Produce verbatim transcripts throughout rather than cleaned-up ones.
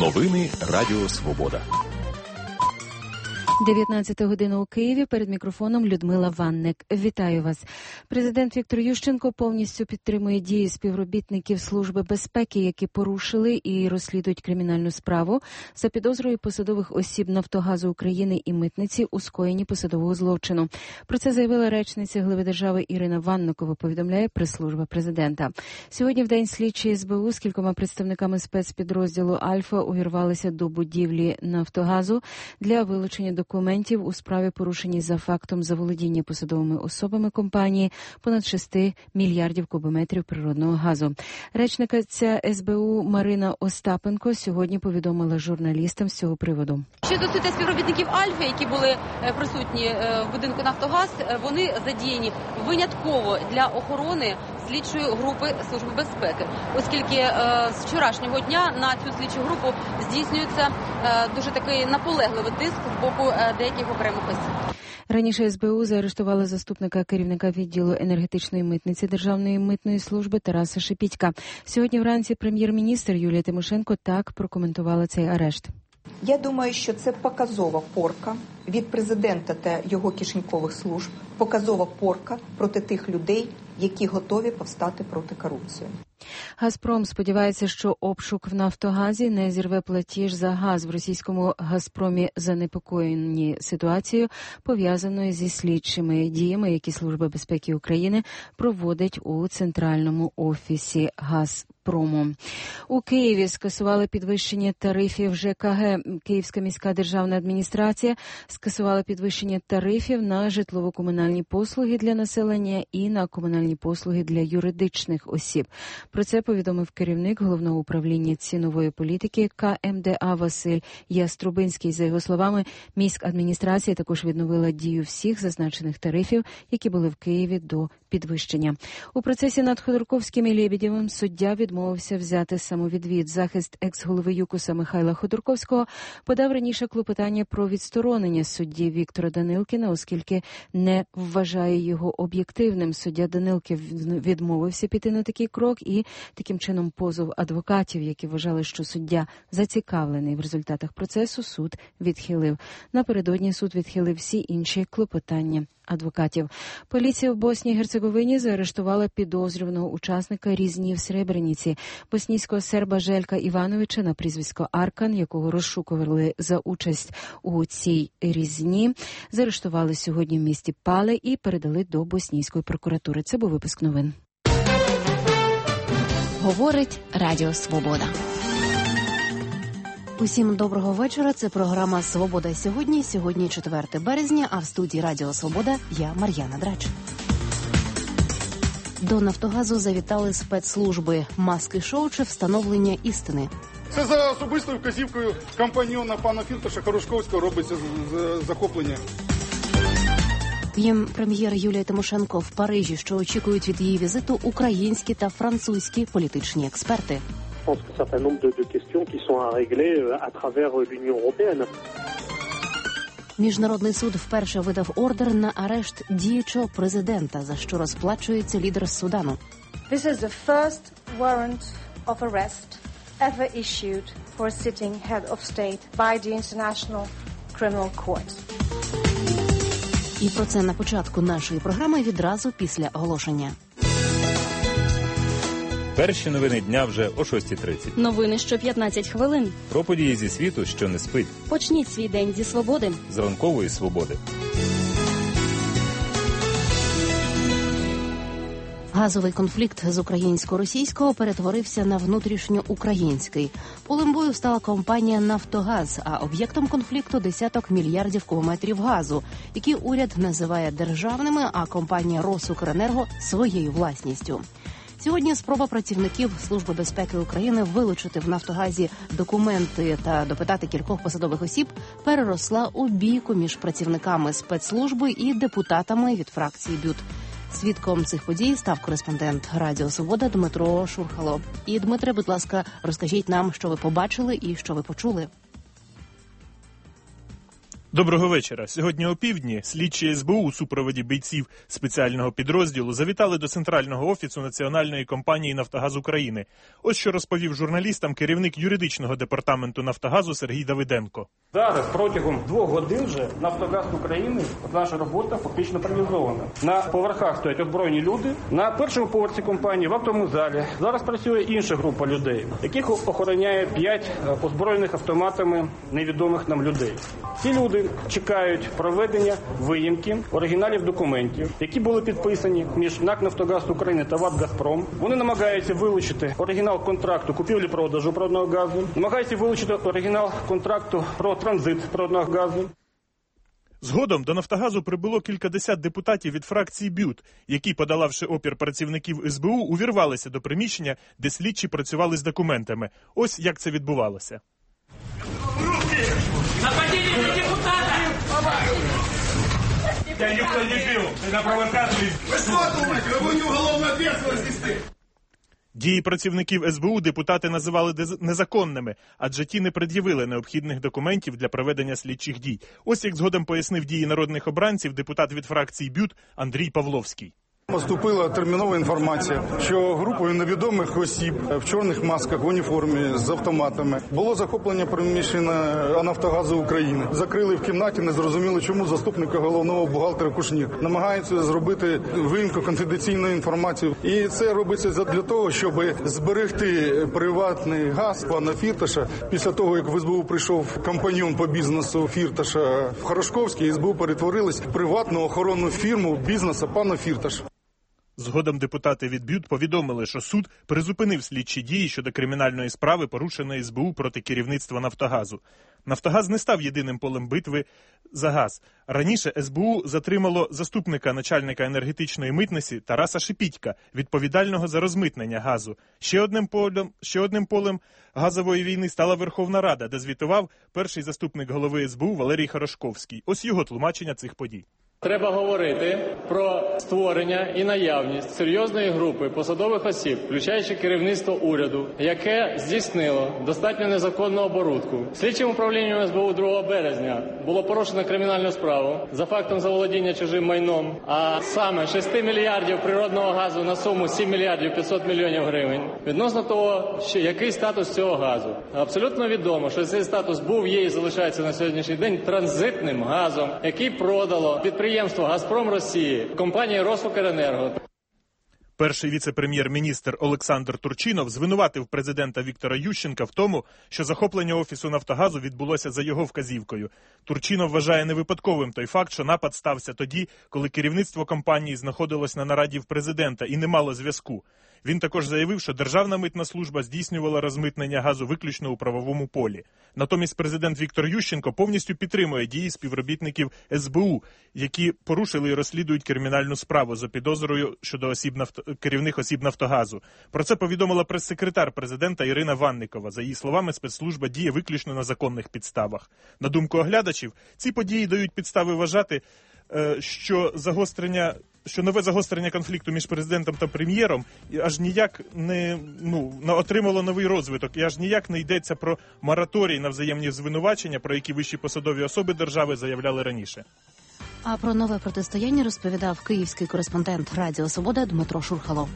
Новини Радіо Свобода. дев'ятнадцята година у Києві. Перед мікрофоном Людмила Ванник. Вітаю вас. Президент Віктор Ющенко повністю підтримує дії співробітників Служби безпеки, які порушили і розслідують кримінальну справу за підозрою посадових осіб Нафтогазу України і митниці у скоєнні посадового злочину. Про це заявила речниця глави держави Ірина Ванникова, повідомляє прес-служба президента. Сьогодні в день слідчі ес бе у з кількома представниками спецпідрозділу «Альфа» увірвалися до будівлі Нафтогазу для вилучення документів документів у справі, порушеній за фактом заволодіння посадовими особами компанії понад шести мільярдів кубометрів природного газу. Речниця ес бе у Марина Остапенко сьогодні повідомила журналістам з цього приводу. Що стосується співробітників «Альфи», які були присутні в будинку «Нафтогаз», вони задіяні винятково для охорони слідчої групи Служби безпеки, оскільки е, з вчорашнього дня на цю слідчу групу здійснюється е, дуже такий наполегливий тиск з боку е, деяких окремих осіб. Раніше ес бе у заарештувала заступника керівника відділу енергетичної митниці Державної митної служби Тараса Шепітька. Сьогодні вранці прем'єр-міністр Юлія Тимошенко так прокоментувала цей арешт. Я думаю, що це показова порка від президента та його кишенькових служб, показова порка проти тих людей, які готові повстати проти корупції. «Газпром» сподівається, що обшук в «Нафтогазі» не зірве платіж за газ. В російському «Газпромі» занепокоєні ситуацією, пов'язаною зі слідчими діями, які Служба безпеки України проводить у центральному офісі «Газпрому». У Києві скасували підвищення тарифів же ка ге. Київська міська державна адміністрація скасувала підвищення тарифів на житлово-комунальні послуги для населення і на комунальні послуги для юридичних осіб. Про це повідомив керівник Головного управління цінової політики ка ем де а Василь Яструбинський. За його словами, міськадміністрація також відновила дію всіх зазначених тарифів, які були в Києві до підвищення. У процесі над Ходорковським і Лєбєдєвим суддя відмовився взяти самовідвід. Захист екс-голови ЮКОСа Михайла Ходорковського подав раніше клопотання про відсторонення судді Віктора Данилкіна, оскільки не вважає його об'єктивним. Суддя Данилкін відмовився піти на такий крок і таким чином позов адвокатів, які вважали, що суддя зацікавлений в результатах процесу, суд відхилив. Напередодні суд відхилив всі інші клопотання адвокатів. Поліція в Боснії і Герцеговині заарештувала підозрюваного учасника різні в Сребрениці, боснійського серба Желька Івановича на прізвисько Аркан, якого розшукували за участь у цій різні. Заарештували сьогодні в місті Пале і передали до боснійської прокуратури. Це був випуск новин. Говорить Радіо Свобода. Усім доброго вечора. Це програма «Свобода сьогодні». Сьогодні четверте березня, а в студії Радіо Свобода я, Мар'яна Драч. До «Нафтогазу» завітали спецслужби. Маски-шоу чи встановлення істини? Це за особистою вказівкою компаньйона пана Фірташа Хорошковського робиться захоплення. Прем'єр Юлія Тимошенко в Парижі, що очікують від її візиту українські та французькі політичні експерти. Je pense qu'un certain nombre de, de questions qui sont à régler à travers l'Union européenne. Міжнародний суд вперше видав ордер на арешт діючого президента, за що розплачується лідер Судану. This is the first warrant of arrest ever issued for a sitting head of state by the International Criminal Court. І про це на початку нашої програми відразу після оголошення. Перші новини дня вже о шостій тридцять. Новини що п'ятнадцять хвилин. Про події зі світу, що не спить. Почніть свій день зі свободи. З ранкової свободи. Газовий конфлікт з українсько-російського перетворився на внутрішньоукраїнський. Полем бою стала компанія «Нафтогаз», а об'єктом конфлікту – десяток мільярдів кубометрів газу, які уряд називає державними, а компанія «Росукренерго» – своєю власністю. Сьогодні спроба працівників Служби безпеки України вилучити в «Нафтогазі» документи та допитати кількох посадових осіб переросла у бійку між працівниками спецслужби і депутатами від фракції БЮТ. Свідком цих подій став кореспондент Радіо Свобода Дмитро Шурхало. І, Дмитре, будь ласка, розкажіть нам, що ви побачили і що ви почули. Доброго вечора. Сьогодні опівдні слідчі ес бе у у супроводі бійців спеціального підрозділу завітали до центрального офісу національної компанії «Нафтогаз України». Ось що розповів журналістам керівник юридичного департаменту «Нафтогазу» Сергій Давиденко. Зараз протягом двох годин вже «Нафтогаз України», наша робота фактично паралізована. На поверхах стоять озброєні люди, на першому поверсі компанії, в актовому залі. Зараз працює інша група людей, яких охороняє п'ять озброєних автоматами невідомих нам людей. Ці люди чекають проведення виїмки оригіналів документів, які були підписані між НАК «Нафтогаз України» та ВАТ «Газпром». Вони намагаються вилучити оригінал контракту купівлі-продажу природного газу, намагаються вилучити оригінал контракту про транзит природного газу. Згодом до «Нафтогазу» прибуло кількадесят депутатів від фракції БЮТ, які, подолавши опір працівників ес бе у, увірвалися до приміщення, де слідчі працювали з документами. Ось як це відбувалося. Нападение на депутата! Я никто не бил, ты на провокацию. Вы что думаете, вы будете уголовную ответственность нести? Дії працівників ес бе у депутати називали незаконними, адже ті не пред'явили необхідних документів для проведення слідчих дій. Ось як згодом пояснив дії народних обранців депутат від фракції БЮТ Андрій Павловський. Поступила термінова інформація, що групою невідомих осіб в чорних масках, в уніформі, з автоматами було захоплення приміщення «Нафтогазу України». Закрили в кімнаті, не зрозуміло, чому заступника головного бухгалтера Кушнір. Намагаються зробити виїмку конфіденційної інформації. І це робиться для того, щоб зберегти приватний газ пана Фірташа. Після того, як в ес бе у прийшов компаньон по бізнесу Фірташа в Хорошковський, ес бе у перетворилась в приватну охоронну фірму бізнесу пана Фірташа. Згодом депутати від БЮТ повідомили, що суд призупинив слідчі дії щодо кримінальної справи, порушеної ес бе у проти керівництва «Нафтогазу». «Нафтогаз» не став єдиним полем битви за газ. Раніше ес бе у затримало заступника начальника енергетичної митниці Тараса Шипітька, відповідального за розмитнення газу. Ще одним полем, ще одним полем газової війни стала Верховна Рада, де звітував перший заступник голови ес бе у Валерій Хорошковський. Ось його тлумачення цих подій. Треба говорити про створення і наявність серйозної групи посадових осіб, включаючи керівництво уряду, яке здійснило достатньо незаконну оборудку. Слідчим управлінням ес бе у другого березня було порушено кримінальну справу за фактом заволодіння чужим майном, а саме шість мільярдів природного газу на суму сім мільярдів п'ятсот мільйонів гривень. Відносно того, що який статус цього газу. Абсолютно відомо, що цей статус був, є і залишається на сьогоднішній день транзитним газом, який продало підприємство «Газпром Росії», компанії «Росукренерго». Перший віце-прем'єр-міністр Олександр Турчинов звинуватив президента Віктора Ющенка в тому, що захоплення офісу «Нафтогазу» відбулося за його вказівкою. Турчинов вважає невипадковим той факт, що напад стався тоді, коли керівництво компанії знаходилось на нараді в президента і не мало зв'язку. Він також заявив, що Державна митна служба здійснювала розмитнення газу виключно у правовому полі. Натомість президент Віктор Ющенко повністю підтримує дії співробітників ес бе у, які порушили і розслідують кримінальну справу за підозрою щодо осіб нафто... керівних осіб «Нафтогазу». Про це повідомила прес-секретар президента Ірина Ванникова. За її словами, спецслужба діє виключно на законних підставах. На думку оглядачів, ці події дають підстави вважати, що загострення що нове загострення конфлікту між президентом та прем'єром аж ніяк не ну, отримало новий розвиток, і аж ніяк не йдеться про мораторій на взаємні звинувачення, про які вищі посадові особи держави заявляли раніше. А про нове протистояння розповідав київський кореспондент Радіо Свобода Дмитро Шурхало.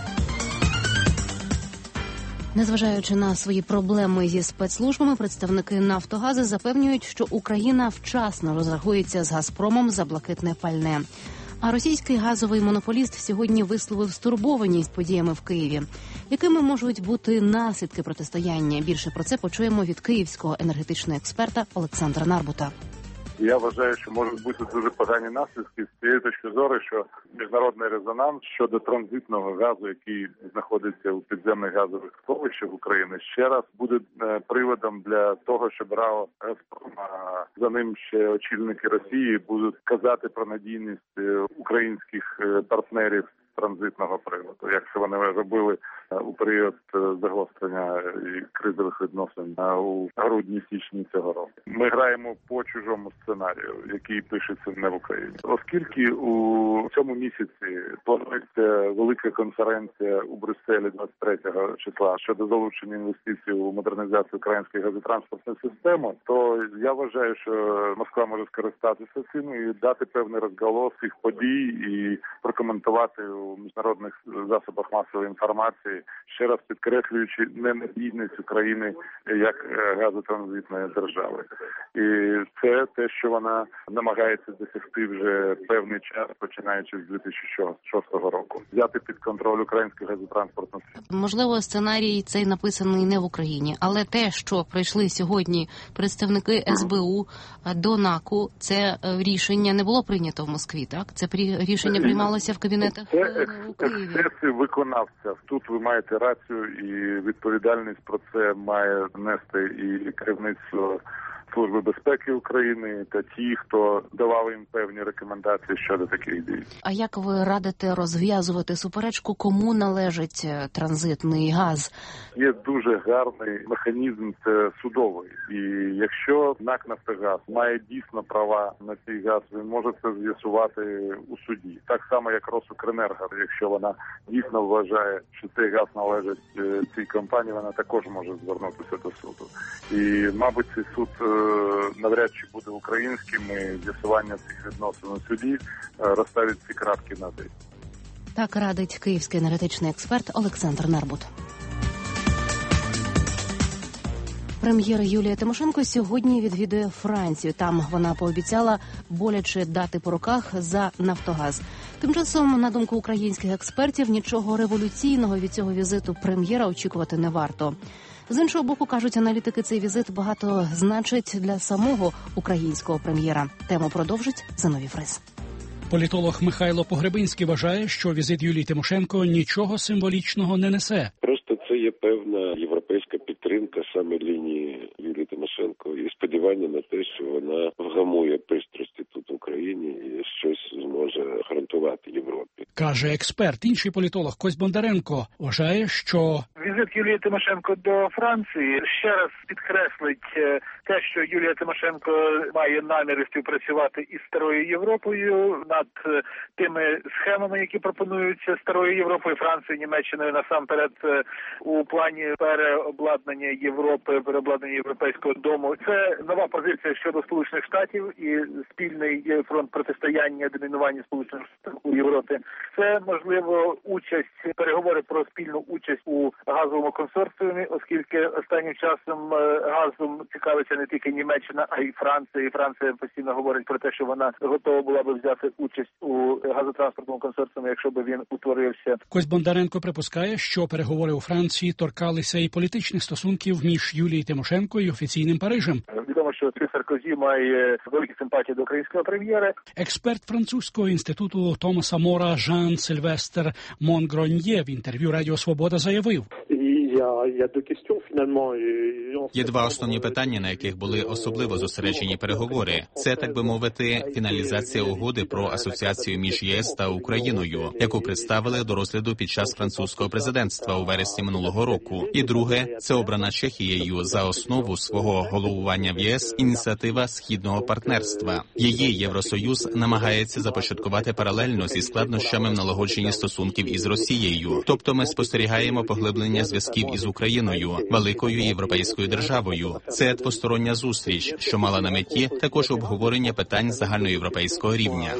Незважаючи на свої проблеми зі спецслужбами, представники «Нафтогазу» запевнюють, що Україна вчасно розрахується з «Газпромом» за блакитне пальне. А російський газовий монополіст сьогодні висловив стурбованість подіями в Києві. Якими можуть бути наслідки протистояння? Більше про це почуємо від київського енергетичного експерта Олександра Нарбута. Я вважаю, що можуть бути дуже погані наслідки з цієї точки зору, що міжнародний резонанс щодо транзитного газу, який знаходиться у підземних газових сховищах України, ще раз буде приводом для того, щоб РАО «Газпром», а за ним ще очільники Росії будуть казати про надійність українських партнерів транзитного приводу, як це вони робили у період загострення і кризових відносин у грудні-січні цього року. Ми граємо по чужому сценарію, який пишеться не в Україні. Оскільки у цьому місяці планується велика конференція у Брюсселі двадцять третього числа щодо залучення інвестицій у модернізацію української газотранспортної системи, то я вважаю, що Москва може скористатися цим і дати певний розголос цих подій і прокоментувати у міжнародних засобах масової інформації, ще раз підкреслюючи ненадійність України як газотранзитної держави. І це те, що вона намагається досягти вже певний час, починаючи з дві тисячі шостого року. Взяти під контроль українську газотранспортну систему. Можливо, сценарій цей написаний не в Україні, але те, що прийшли сьогодні представники ес бе у до НАКу, це рішення не було прийнято в Москві, так? Це рішення приймалося в кабінетах у Києві. Це виконавця. Тут ви маєте рацію, і відповідальність про це має нести і керівництво Служби безпеки України та ті, хто давав їм певні рекомендації щодо таких дій. А як ви радите розв'язувати суперечку, кому належить транзитний газ? Є дуже гарний механізм, це судовий. І якщо НАК «Нафтогаз» має дійсно права на цей газ, він може це з'ясувати у суді. Так само, як «Росукренерго», якщо вона дійсно вважає, що цей газ належить цій компанії, вона також може звернутися до суду. І, мабуть, цей суд навряд чи буде українським, і з'ясування цих відносин у суді розставить ці крапки над «і». Так радить київський енергетичний експерт Олександр Нарбут. Прем'єр Юлія Тимошенко сьогодні відвідує Францію. Там вона пообіцяла боляче дати по руках за «Нафтогаз». Тим часом, на думку українських експертів, нічого революційного від цього візиту прем'єра очікувати не варто. З іншого боку, кажуть аналітики, цей візит багато значить для самого українського прем'єра. Тему продовжить Зиновій Фрис. Політолог Михайло Погребинський вважає, що візит Юлії Тимошенко нічого символічного не несе. Просто це є певна європейська підтримка саме лінії Юлії Тимошенко і сподівання на те, що вона вгамує пристрасті тут в Україні і щось зможе гарантувати Європі. Каже експерт. Інший політолог Кось Бондаренко вважає, що візит Юлії Тимошенко до Франції ще раз підкреслить те, що Юлія Тимошенко має наміри співпрацювати із Старою Європою над тими схемами, які пропонуються Старою Європою, Францією, Німеччиною насамперед у плані переобладнання Європи, переобладнання Європейського дому. Це нова позиція щодо Сполучених Штатів і спільний фронт протистояння домінування Сполучених Штатів у Європі. Це, можливо, участь, переговори про спільну участь у газовому консорціумі, оскільки останнім часом газом цікавиться не тільки Німеччина, а й Франція. І Франція постійно говорить про те, що вона готова була би взяти участь у газотранспортному консорціумі, якщо б він утворився. Кось Бондаренко припускає, що переговори у Франції торкалися і політичних стосунків між Юлією Тимошенко і офіційним Парижем. Відомо, що Саркозі має великі симпатії до українського прем'єра. Експерт французького інституту Томаса Мора Жан-Сильвестр Монгроньє в інтерв'ю Радіо Свобода заявив: Є два основні питання, на яких були особливо зосереджені переговори. Це, так би мовити, фіналізація угоди про асоціацію між ЄС та Україною, яку представили до розгляду під час французького президентства у вересні минулого року. І друге – це обрана Чехією за основу свого головування в ЄС ініціатива Східного партнерства. Її Євросоюз намагається започаткувати паралельно зі складнощами в налагодженні стосунків із Росією. Тобто ми спостерігаємо поглиблення зв'язків із Україною, великою європейською державою. Це двостороння зустріч, що мала на меті також обговорення питань загальноєвропейського рівня.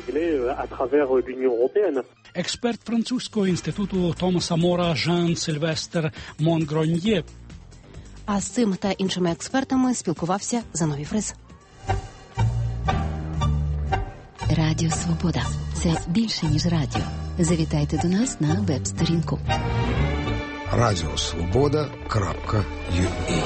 Експерт французького інституту Томаса Мора Жан-Сильвестр Монгроньє. А з цим та іншими експертами спілкувався Зиновій Фрис. Радіо Свобода – це більше, ніж радіо. Завітайте до нас на веб-сторінку. радіо свобода крапка ю а.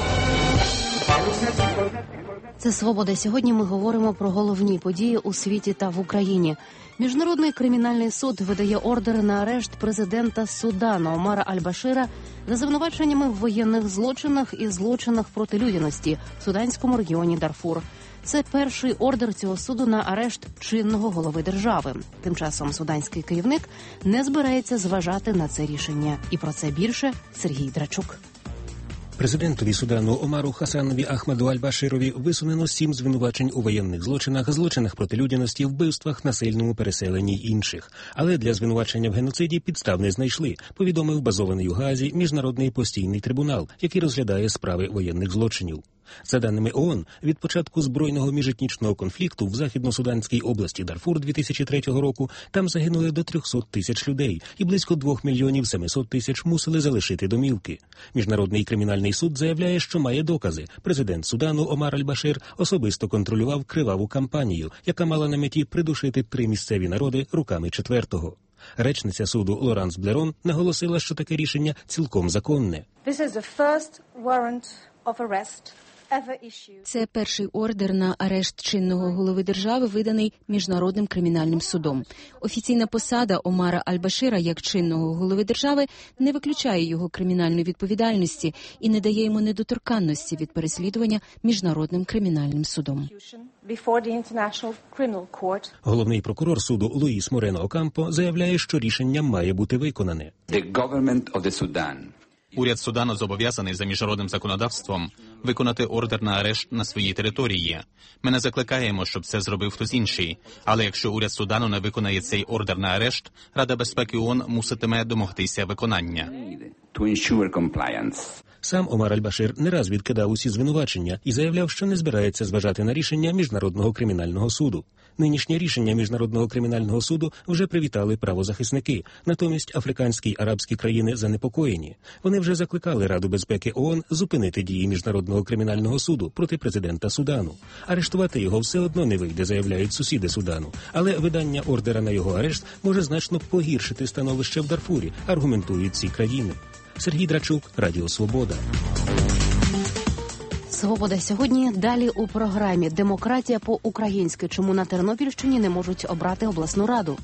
Це «Свобода». Сьогодні ми говоримо про головні події у світі та в Україні. Міжнародний кримінальний суд видає ордери на арешт президента Судану Омара Аль-Башира за звинуваченнями в воєнних злочинах і злочинах проти людяності в суданському регіоні Дарфур. Це перший ордер цього суду на арешт чинного голови держави. Тим часом суданський керівник не збирається зважати на це рішення. І про це більше Сергій Драчук. Президентові Судану Омару Хасанові Ахмаду Аль-Баширові висунено сім звинувачень у воєнних злочинах, злочинах проти людяності, вбивствах, насильному переселенні й інших. Але для звинувачення в геноциді підстав не знайшли, повідомив базований у Гаазі Міжнародний постійний трибунал, який розглядає справи воєнних злочинів. За даними ООН, від початку збройного міжетнічного конфлікту в Західно-Суданській області Дарфур дві тисячі третього року там загинули до трьохсот тисяч людей і близько двох мільйонів семисот тисяч мусили залишити домівки. Міжнародний кримінальний суд заявляє, що має докази. Президент Судану Омар Аль-Башир особисто контролював криваву кампанію, яка мала на меті придушити три місцеві народи руками четвертого. Речниця суду Лоранс Блерон наголосила, що таке рішення цілком законне. This is the first warrant of arrest. Це перший ордер на арешт чинного голови держави, виданий Міжнародним кримінальним судом. Офіційна посада Омара Аль-Башира як чинного голови держави не виключає його кримінальної відповідальності і не дає йому недоторканності від переслідування Міжнародним кримінальним судом. Головний прокурор суду Луїс Морено Окампо заявляє, що рішення має бути виконане. Уряд Судану зобов'язаний за міжнародним законодавством виконати ордер на арешт на своїй території. Ми не закликаємо, щоб це зробив хтось інший. Але якщо уряд Судану не виконає цей ордер на арешт, Рада безпеки ООН муситиме домогтися виконання. Сам Омар Аль-Башир не раз відкидав усі звинувачення і заявляв, що не збирається зважати на рішення Міжнародного кримінального суду. Нинішнє рішення Міжнародного кримінального суду вже привітали правозахисники. Натомість африканські й арабські країни занепокоєні. Вони вже закликали Раду безпеки ООН зупинити дії Міжнародного кримінального суду проти президента Судану. Арештувати його все одно не вийде, заявляють сусіди Судану. Але видання ордера на його арешт може значно погіршити становище в Дарфурі, аргументують ці країни. Сергій Драчук, Радіо Свобода. Свобода сьогодні. Далі у програмі «Демократія по-українськи». Чому на Тернопільщині не можуть обрати обласну раду?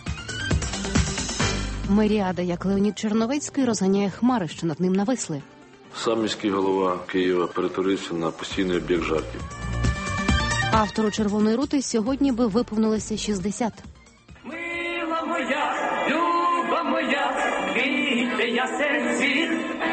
Миріада, як Леонід Черновецький, розганяє хмари, що над ним нависли. Сам міський голова Києва перетворився на постійний об'єкт жартів. Автору «Червоної рути» сьогодні би виповнилося шістдесят. Мила моя, люба моя, квіти ясен цвіт,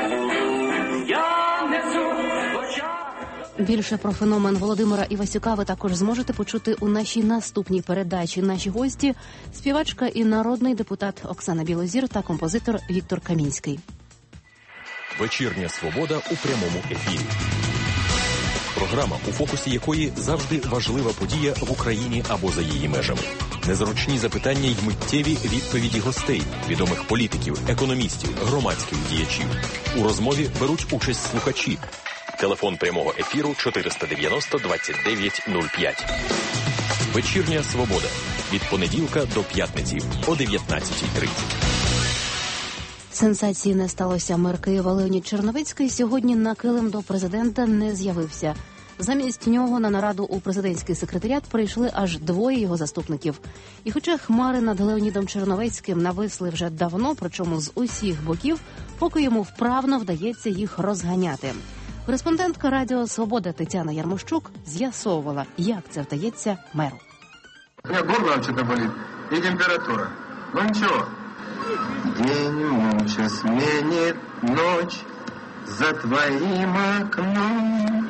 я несу. Більше про феномен Володимира Івасюка ви також зможете почути у нашій наступній передачі. Наші гості – співачка і народний депутат Оксана Білозір та композитор Віктор Камінський. Вечірня «Свобода» у прямому ефірі. Програма, у фокусі якої завжди важлива подія в Україні або за її межами. Незручні запитання й миттєві відповіді гостей, відомих політиків, економістів, громадських діячів. У розмові беруть участь слухачі. Телефон прямого ефіру чотириста дев'яносто двадцять дев'ять нуль п'ять. Вечірня «Свобода» від понеділка до п'ятниці о дев'ятнадцятій тридцять. Сенсації не сталося. Мер Києва Леонід Черновецький сьогодні на килим до президента не з'явився. Замість нього на нараду у президентський секретаріат прийшли аж двоє його заступників. І хоча хмари над Леонідом Черновецьким нависли вже давно, причому з усіх боків, поки йому вправно вдається їх розганяти. Кореспондентка Радіо Свобода Тетяна Ярмощук з'ясовувала, як це вдається меру. У мене горло вообще-то болить і температура. Ну нічого. День молча сменит ночь за твоим окном.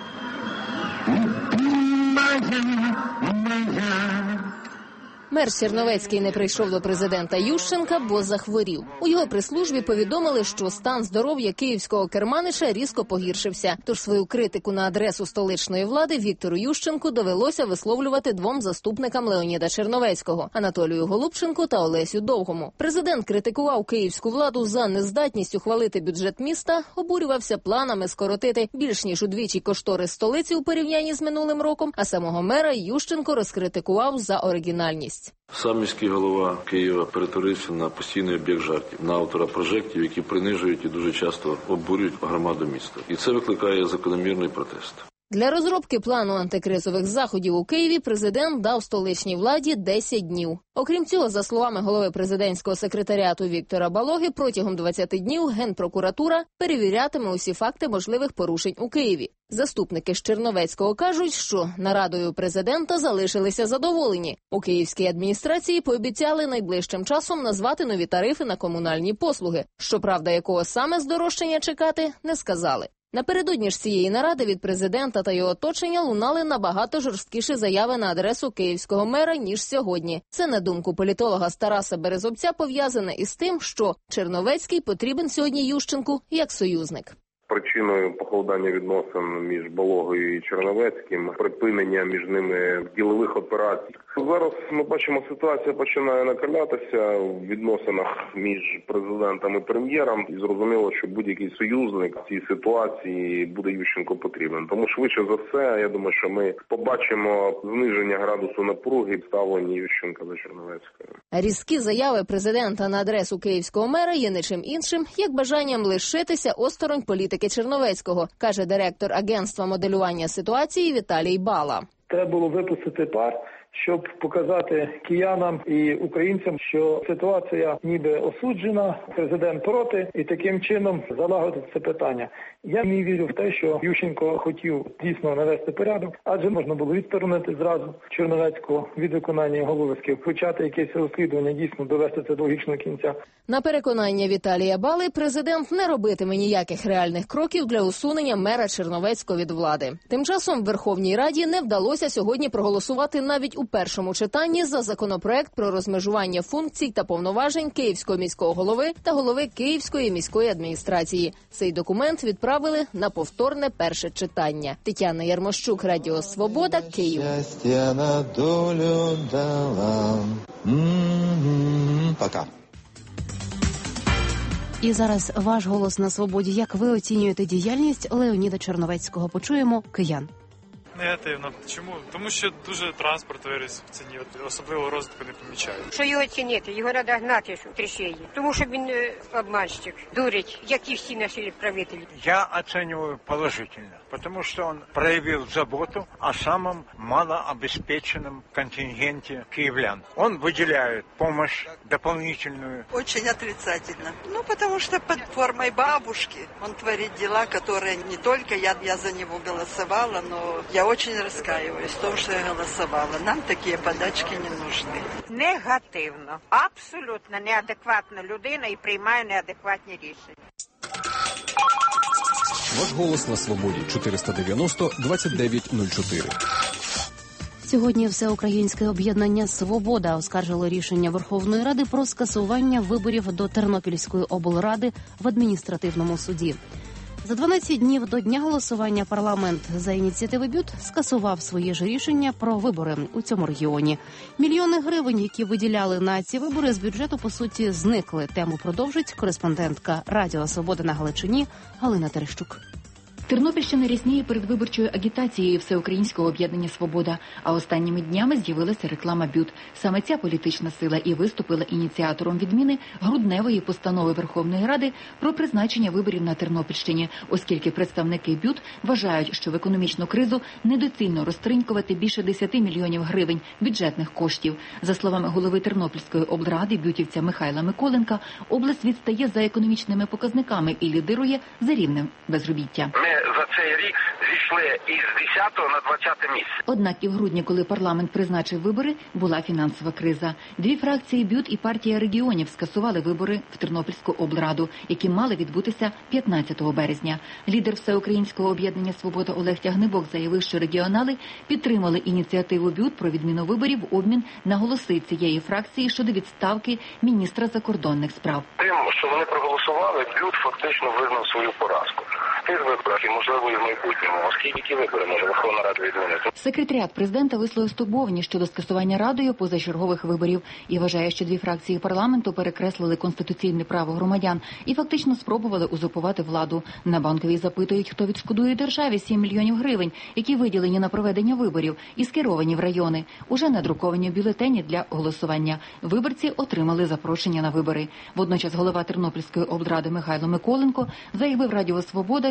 Моя, моя. Мер Черновецький не прийшов до президента Ющенка, бо захворів. У його прес-службі повідомили, що стан здоров'я київського керманича різко погіршився. Тож свою критику на адресу столичної влади Віктору Ющенку довелося висловлювати двом заступникам Леоніда Черновецького – Анатолію Голубченку та Олесю Довгому. Президент критикував київську владу за нездатність ухвалити бюджет міста, обурювався планами скоротити більш ніж удвічі кошторис столиці у порівнянні з минулим роком, а самого мера Ющенко розкритикував за оригінальність. Сам міський голова Києва перетворився на постійний об'єкт жартів, на автора прожектів, які принижують і дуже часто обурюють громаду міста. І це викликає закономірний протест. Для розробки плану антикризових заходів у Києві президент дав столичній владі десять днів. Окрім цього, за словами голови президентського секретаріату Віктора Балоги, протягом двадцяти днів Генпрокуратура перевірятиме усі факти можливих порушень у Києві. Заступники з Черновецького кажуть, що нарадою президента залишилися задоволені. У київській адміністрації пообіцяли найближчим часом назвати нові тарифи на комунальні послуги. Щоправда, якого саме здорожчання чекати, не сказали. Напередодні ж цієї наради від президента та його оточення лунали набагато жорсткіші заяви на адресу київського мера, ніж сьогодні. Це, на думку політолога Тараса Березовця, пов'язане із тим, що Черновецький потрібен сьогодні Ющенку як союзник. Причиною похолодання відносин між Балогою і Черновецьким, припинення між ними ділових операцій. Зараз ми бачимо, ситуація починає накалятися в відносинах між президентом і прем'єром. І зрозуміло, що будь-який союзник в цій ситуації буде Ющенко потрібен. Тому швидше за все, я думаю, що ми побачимо зниження градусу напруги в ставленні Ющенка до Черновецького. Різкі заяви президента на адресу київського мера є не чим іншим, як бажанням лишитися осторонь політики Черновецького, каже директор агентства моделювання ситуації Віталій Бала. Треба було випустити пар, щоб показати киянам і українцям, що ситуація ніби осуджена, президент проти, і таким чином залагодити це питання. Я не вірю в те, що Ющенко хотів дійсно навести порядок, адже можна було відсторонити зразу Черновецького від виконання його обов'язків, почати якесь розслідування, дійсно довести це до логічного кінця. На переконання Віталія Бали, президент не робитиме ніяких реальних кроків для усунення мера Черновецького від влади. Тим часом в Верховній Раді не вдалося сьогодні проголосувати навіть у першому читанні за законопроект про розмежування функцій та повноважень Київського міського голови та голови Київської міської адміністрації. Цей документ відправили на повторне перше читання. Тетяна Ярмощук, Радіо Свобода, Київ. Щастя на долю дала. Пока. І зараз ваш голос на свободі. Як ви оцінюєте діяльність Леоніда Черновецького? Почуємо киян. Негативно. Чому? Тому що дуже транспорт виріс в ціні, особливо розвитку не помічаю. Що його цінити? Його треба гнати в трещині. Тому що він обманщик, дурить, як і всі наші правителі. Я оцениваю положительно, потому что он проявил заботу о самом малообеспеченном контингенте киевлян. Он выделяет помощь дополнительную. Очень отрицательно. Ну, потому что под формой бабушки он творит дела, которые не только я, я за него голосовала, но я очень раскаиваюсь в том, что я голосовала. Нам такие подачки не нужны. Негативно. Абсолютно неадекватна людина і приймає неадекватні рішення. Ваш голос на свободі. чотириста дев'яносто двадцять дев'ять нуль чотири. Сьогодні Всеукраїнське об'єднання «Свобода» оскаржило рішення Верховної Ради про скасування виборів до Тернопільської облради в адміністративному суді. За дванадцять днів до дня голосування парламент за ініціативи БЮТ скасував своє ж рішення про вибори у цьому регіоні. Мільйони гривень, які виділяли на ці вибори, з бюджету, по суті, зникли. Тему продовжить кореспондентка Радіо Свобода на Галичині Галина Терещук. Тернопільщина рясніє передвиборчою агітацією Всеукраїнського об'єднання «Свобода», а останніми днями з'явилася реклама БЮТ. Саме ця політична сила і виступила ініціатором відміни грудневої постанови Верховної Ради про призначення виборів на Тернопільщині, оскільки представники БЮТ вважають, що в економічну кризу недоцільно розтринькувати більше десяти мільйонів гривень бюджетних коштів. За словами голови Тернопільської облради бютівця Михайла Миколенка, область відстає за економічними показниками і лідирує за рівнем безробіття. За цей рік зійшли із десятого на двадцяте місце. Однак і в грудні, коли парламент призначив вибори, була фінансова криза. Дві фракції БЮТ і партія регіонів скасували вибори в Тернопільську облраду, які мали відбутися п'ятнадцятого березня. Лідер Всеукраїнського об'єднання «Свобода» Олег Тягнибок заявив, що регіонали підтримали ініціативу БЮТ про відміну виборів в обмін на голоси цієї фракції щодо відставки міністра закордонних справ. Тим, що вони проголосували, БЮТ фактично визнав свою поразку. Тих виборах і, можливо, і в майбутньому, оскільки ті вибори може Верховна Рада відмінити. Секретаріат президента висловив стурбованість щодо скасування Радою позачергових виборів і вважає, що дві фракції парламенту перекреслили конституційне право громадян і фактично спробували узурпувати владу. На Банковій запитують, хто відшкодує державі сім мільйонів гривень, які виділені на проведення виборів і скеровані в райони. Уже надруковані бюлетені для голосування. Виборці отримали запрошення на вибори. Водночас голова Тернопільської облради Михайло Миколенко заявив Радіо Свобода,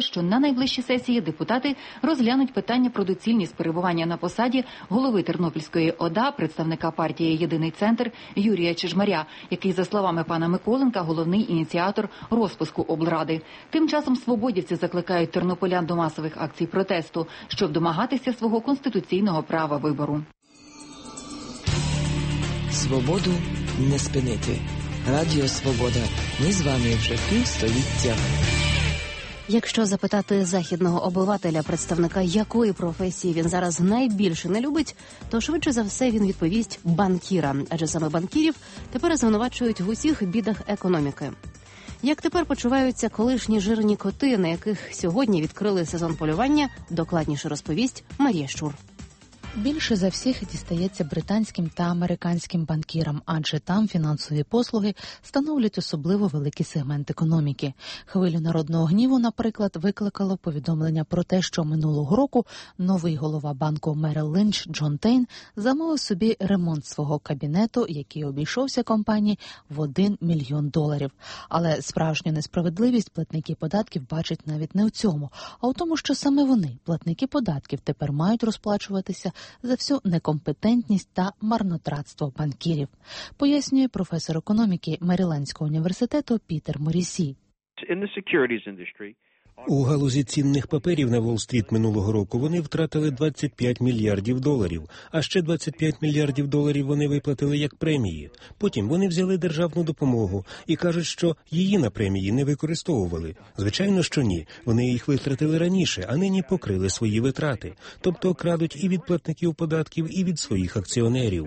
що на найближчій сесії депутати розглянуть питання про доцільність перебування на посаді голови Тернопільської ОДА, представника партії «Єдиний центр» Юрія Чижмаря, який, за словами пана Миколенка, головний ініціатор розпуску облради. Тим часом свободівці закликають тернополян до масових акцій протесту, щоб домагатися свого конституційного права вибору. Свободу не спинити. Радіо Свобода. Ми з вами вже півстоліття. Якщо запитати західного обивателя, представника якої професії він зараз найбільше не любить, то швидше за все він відповість банкіра, адже саме банкірів тепер звинувачують в усіх бідах економіки. Як тепер почуваються колишні жирні коти, на яких сьогодні відкрили сезон полювання, докладніше розповість Марія Щур. Більше за всіх дістається британським та американським банкірам, адже там фінансові послуги становлять особливо великий сегмент економіки. Хвилю народного гніву, наприклад, викликало повідомлення про те, що минулого року новий голова банку Мерил Лінч Джон Тейн замовив собі ремонт свого кабінету, який обійшовся компанії в один мільйон доларів. Але справжню несправедливість платники податків бачать навіть не в цьому, а в тому, що саме вони, платники податків, тепер мають розплачуватися за всю некомпетентність та марнотратство банкірів, пояснює професор економіки Мерілендського університету Пітер Морісі. У галузі цінних паперів на Уолл-стріт минулого року вони втратили двадцять п'ять мільярдів доларів, а ще двадцять п'ять мільярдів доларів вони виплатили як премії. Потім вони взяли державну допомогу і кажуть, що її на премії не використовували. Звичайно, що ні. Вони їх витратили раніше, а нині покрили свої витрати. Тобто крадуть і від платників податків, і від своїх акціонерів.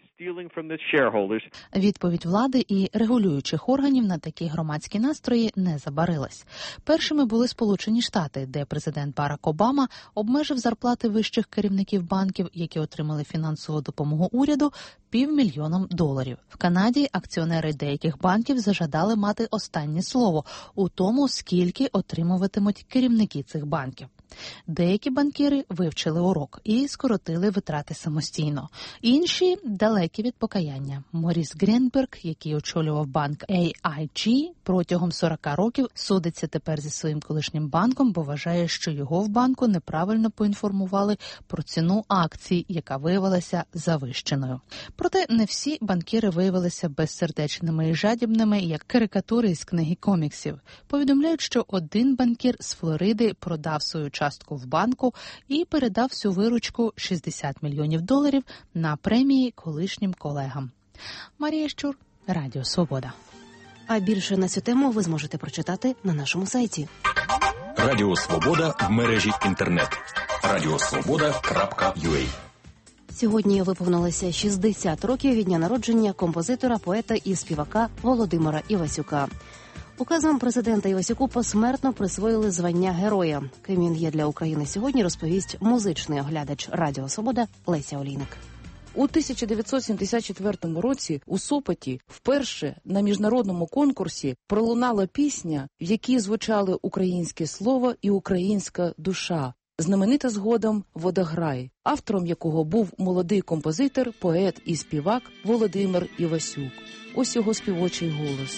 Відповідь влади і регулюючих органів на такі громадські настрої не забарилась. Першими були Сполучені Штати, де президент Барак Обама обмежив зарплати вищих керівників банків, які отримали фінансову допомогу уряду, півмільйоном доларів. В Канаді акціонери деяких банків зажадали мати останнє слово у тому, скільки отримуватимуть керівники цих банків. Деякі банкіри вивчили урок і скоротили витрати самостійно. Інші далекі від покаяння. Моріс Грінберг, який очолював банк ей ай джі, протягом сорок років судиться тепер зі своїм колишнім банком, бо вважає, що його в банку неправильно поінформували про ціну акцій, яка виявилася завищеною. Проте не всі банкіри виявилися безсердечними і жадібними, як карикатури із книги коміксів. Повідомляють, що один банкір з Флориди продав свою частку в банку і передав всю виручку шістдесят мільйонів доларів на премії колишнім колегам. Марія Щур, Радіо Свобода. А більше на цю тему ви зможете прочитати на нашому сайті. Радіо Свобода в мережі інтернет. радіосвобода крапка ю а. Сьогодні виповнилося шістдесят років від дня народження композитора, поета і співака Володимира Івасюка. Указом президента Івасюку посмертно присвоїли звання Героя. Ким він є для України сьогодні, розповість музичний оглядач Радіо Свобода Леся Олійник. У тисяча дев'ятсот сімдесят четвертому році у Сопоті вперше на міжнародному конкурсі пролунала пісня, в якій звучали українське слово і українська душа, знаменита згодом «Водограй», автором якого був молодий композитор, поет і співак Володимир Івасюк. Ось його співочий голос.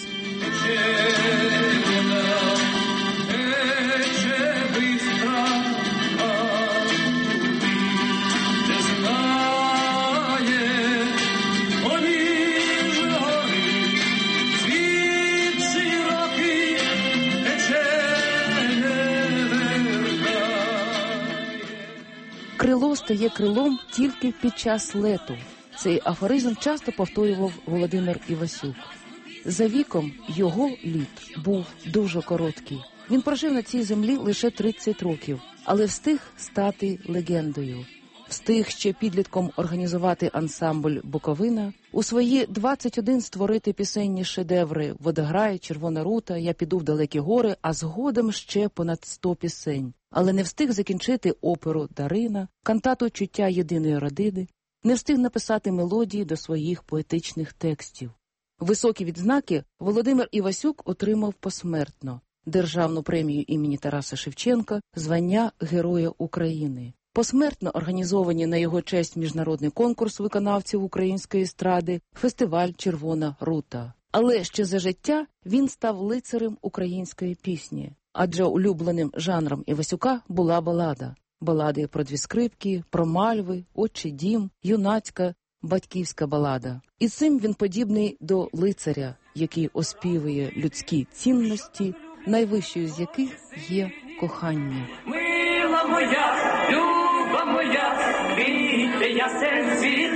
Крило стає крилом тільки під час лету. Цей афоризм часто повторював Володимир Івасюк. За віком його літ був дуже короткий. Він прожив на цій землі лише тридцять років, але встиг стати легендою. Встиг ще підлітком організувати ансамбль «Буковина», у свої двадцять один створити пісенні шедеври «Водограй», «Червона рута», «Я піду в далекі гори», а згодом ще понад сто пісень. Але не встиг закінчити оперу «Дарина», кантату «Чуття єдиної родини», не встиг написати мелодії до своїх поетичних текстів. Високі відзнаки Володимир Івасюк отримав посмертно. Державну премію імені Тараса Шевченка, звання Героя України. Посмертно організовані на його честь міжнародний конкурс виконавців української естради, фестиваль «Червона рута». Але ще за життя він став лицарем української пісні. адже улюбленим жанром Івасюка була балада. Балади про дві скрипки, про мальви, отчий дім, юнацька, батьківська балада. І цим він подібний до лицаря, який оспівує людські цінності, найвищою з яких є кохання. Мила моя, люба моя, квіти ясен світ,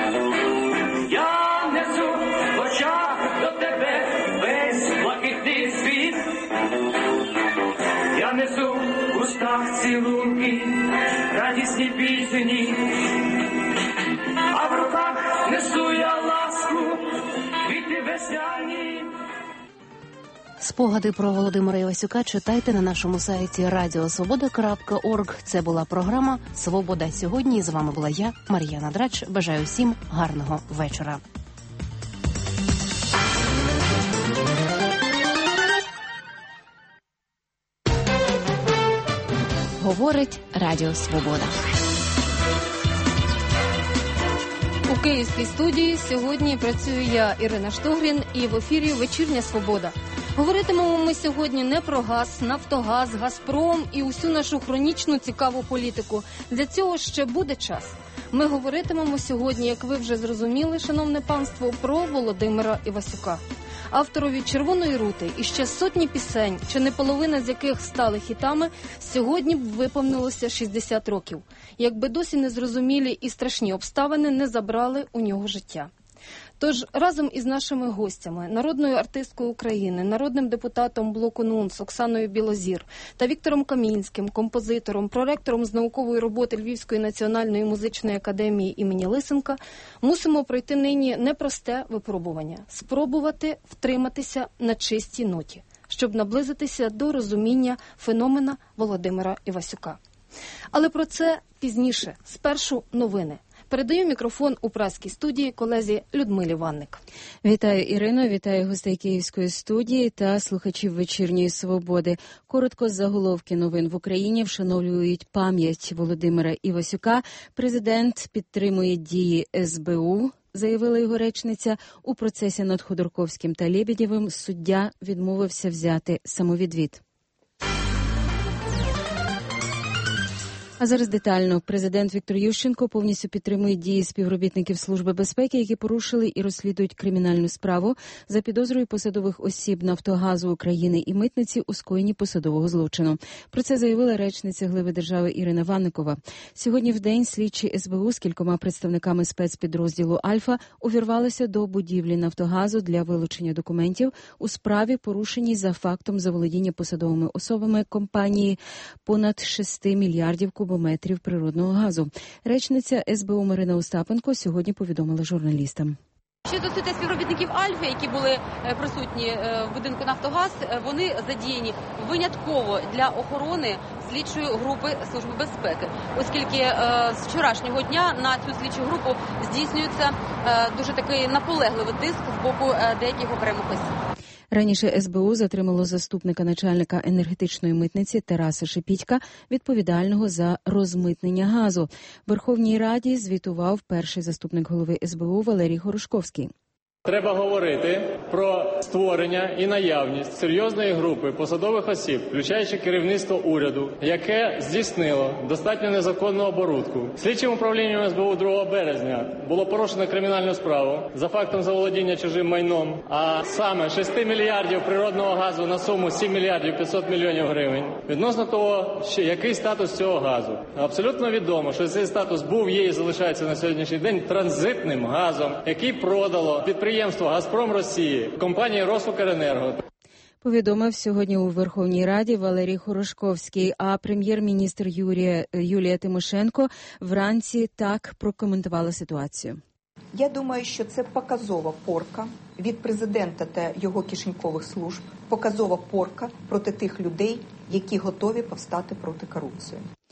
я несу в очах до тебе весь блакитний світ, я несу в устах цілунки, радісні пісні, а в руках несу я ласку, квіти весняні. Спогади про Володимира Івасюка читайте на нашому сайті радіо свобода крапка орг. Це була програма «Свобода сьогодні». З вами була я, Мар'яна Драч. Бажаю всім гарного вечора. Говорить Радіо Свобода. У київській студії сьогодні працюю я, Ірина Штогрін, і в ефірі «Вечірня Свобода». Говоритимемо ми сьогодні не про газ, Нафтогаз, Газпром і усю нашу хронічну цікаву політику. Для цього ще буде час. Ми говоритимемо сьогодні, як ви вже зрозуміли, шановне панство, про Володимира Івасюка. Авторові «Червоної рути» і ще сотні пісень, чи не половина з яких стали хітами, сьогодні б виповнилося шістдесят років. Якби досі незрозумілі і страшні обставини не забрали у нього життя. Тож разом із нашими гостями, народною артисткою України, народним депутатом блоку НУНС Оксаною Білозір та Віктором Камінським, композитором, проректором з наукової роботи Львівської національної музичної академії імені Лисенка, мусимо пройти нині непросте випробування – спробувати втриматися на чистій ноті, щоб наблизитися до розуміння феномена Володимира Івасюка. Але про це пізніше, спершу новини. Передаю мікрофон у праській студії колезі Людмилі Ванник. Вітаю, Ірино, вітаю гостей Київської студії та слухачів «Вечірньої Свободи». Коротко, заголовки новин в Україні вшановлюють пам'ять Володимира Івасюка. Президент підтримує дії ес бе у, заявила його речниця. У процесі над Ходорковським та Лєбєдєвим суддя відмовився взяти самовідвід. А зараз детально. Президент Віктор Ющенко повністю підтримує дії співробітників Служби безпеки, які порушили і розслідують кримінальну справу за підозрою посадових осіб Нафтогазу України і митниці у скоєнні посадового злочину. Про це заявила речниця глави держави Ірина Ванникова. Сьогодні в день слідчі ес бе у з кількома представниками спецпідрозділу «Альфа» увірвалися до будівлі Нафтогазу для вилучення документів у справі, порушеній за фактом заволодіння посадовими особами компанії понад шести мільярдів кубометрів природного газу. Речниця ес бе у Марина Остапенко сьогодні повідомила журналістам. Що стосується співробітників «Альфи», які були присутні в будинку «Нафтогаз», вони задіяні винятково для охорони слідчої групи Служби безпеки, оскільки з вчорашнього дня на цю слідчу групу здійснюється дуже такий наполегливий тиск з боку деяких окремих осіб. Раніше ес бе у затримало заступника начальника енергетичної митниці Тараса Шепітька, відповідального за розмитнення газу. В Верховній Раді звітував перший заступник голови ес бе у Валерій Хорошковський. Треба говорити про створення і наявність серйозної групи посадових осіб, включаючи керівництво уряду, яке здійснило достатньо незаконну оборудку. Слідчим управлінням ес бе у другого березня було порушено кримінальну справу за фактом заволодіння чужим майном, а саме шести мільярдів природного газу на суму сім мільярдів п'ятсот мільйонів гривень. Відносно того, що який статус цього газу. Абсолютно відомо, що цей статус був, є і залишається на сьогоднішній день транзитним газом, який продало підприємство Підприємство «Газпром Росії», компанії «Росукренерго». Повідомив сьогодні у Верховній Раді Валерій Хорошковський, а прем'єр-міністр Юрія, Юлія Тимошенко вранці так прокоментувала ситуацію. Я думаю, що це показова порка від президента та його кишенькових служб, показова порка проти тих людей, які готові повстати проти корупції.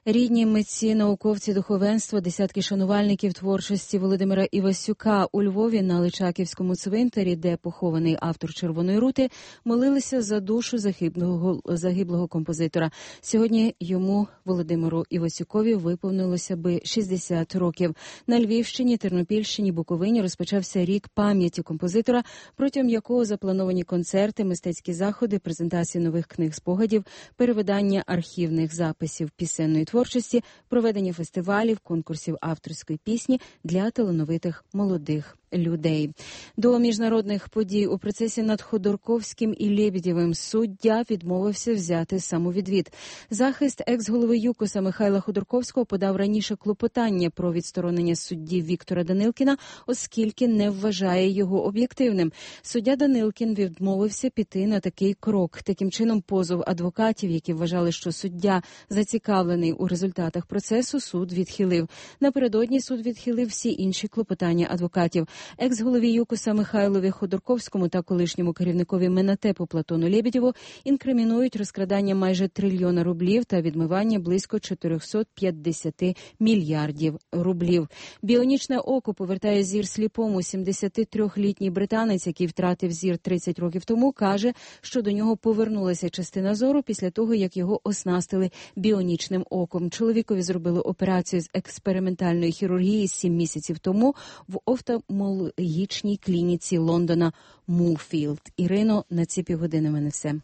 Рідні митці, науковці, духовенство, десятки шанувальників творчості Володимира Івасюка у Львові на Личаківському цвинтарі, де похований автор «Червоної рути», молилися за душу загиблого, загиблого композитора. Сьогодні йому, Володимиру Івасюкові, виповнилося би шістдесят років. На Львівщині, Тернопільщині, Буковині розпочався рік пам'яті композитора, протягом якого заплановані концерти, мистецькі заходи, презентації нових книг спогадів, перевидання архівних записів пісенної творчості, проведення фестивалів, конкурсів авторської пісні для талановитих молодих людей. До міжнародних подій у процесі над Ходорковським і Лєбєдєвим суддя відмовився взяти самовідвід. Захист екс-голови ЮКОСа Михайла Ходорковського подав раніше клопотання про відсторонення судді Віктора Данилкіна, оскільки не вважає його об'єктивним. Суддя Данилкін відмовився піти на такий крок. Таким чином, позов адвокатів, які вважали, що суддя зацікавлений у результатах процесу, суд відхилив. Напередодні суд відхилив всі інші клопотання адвокатів. Екс-голові ЮКОСа Михайлові Ходорковському та колишньому керівникові Менатепу Платону Лєбєдєву інкримінують розкрадання майже трильйона рублів та відмивання близько чотириста п'ятдесят мільярдів рублів. Біонічне око повертає зір сліпому. сімдесятитрьохлітній британець, який втратив зір тридцять років тому, каже, що до нього повернулася частина зору після того, як його оснастили біонічним оком. Чоловікові зробили операцію з експериментальної хірургії сім місяців тому в офтальмологічній клініці Лондона Муфілд. Ірино, на ці півгодини в мене все.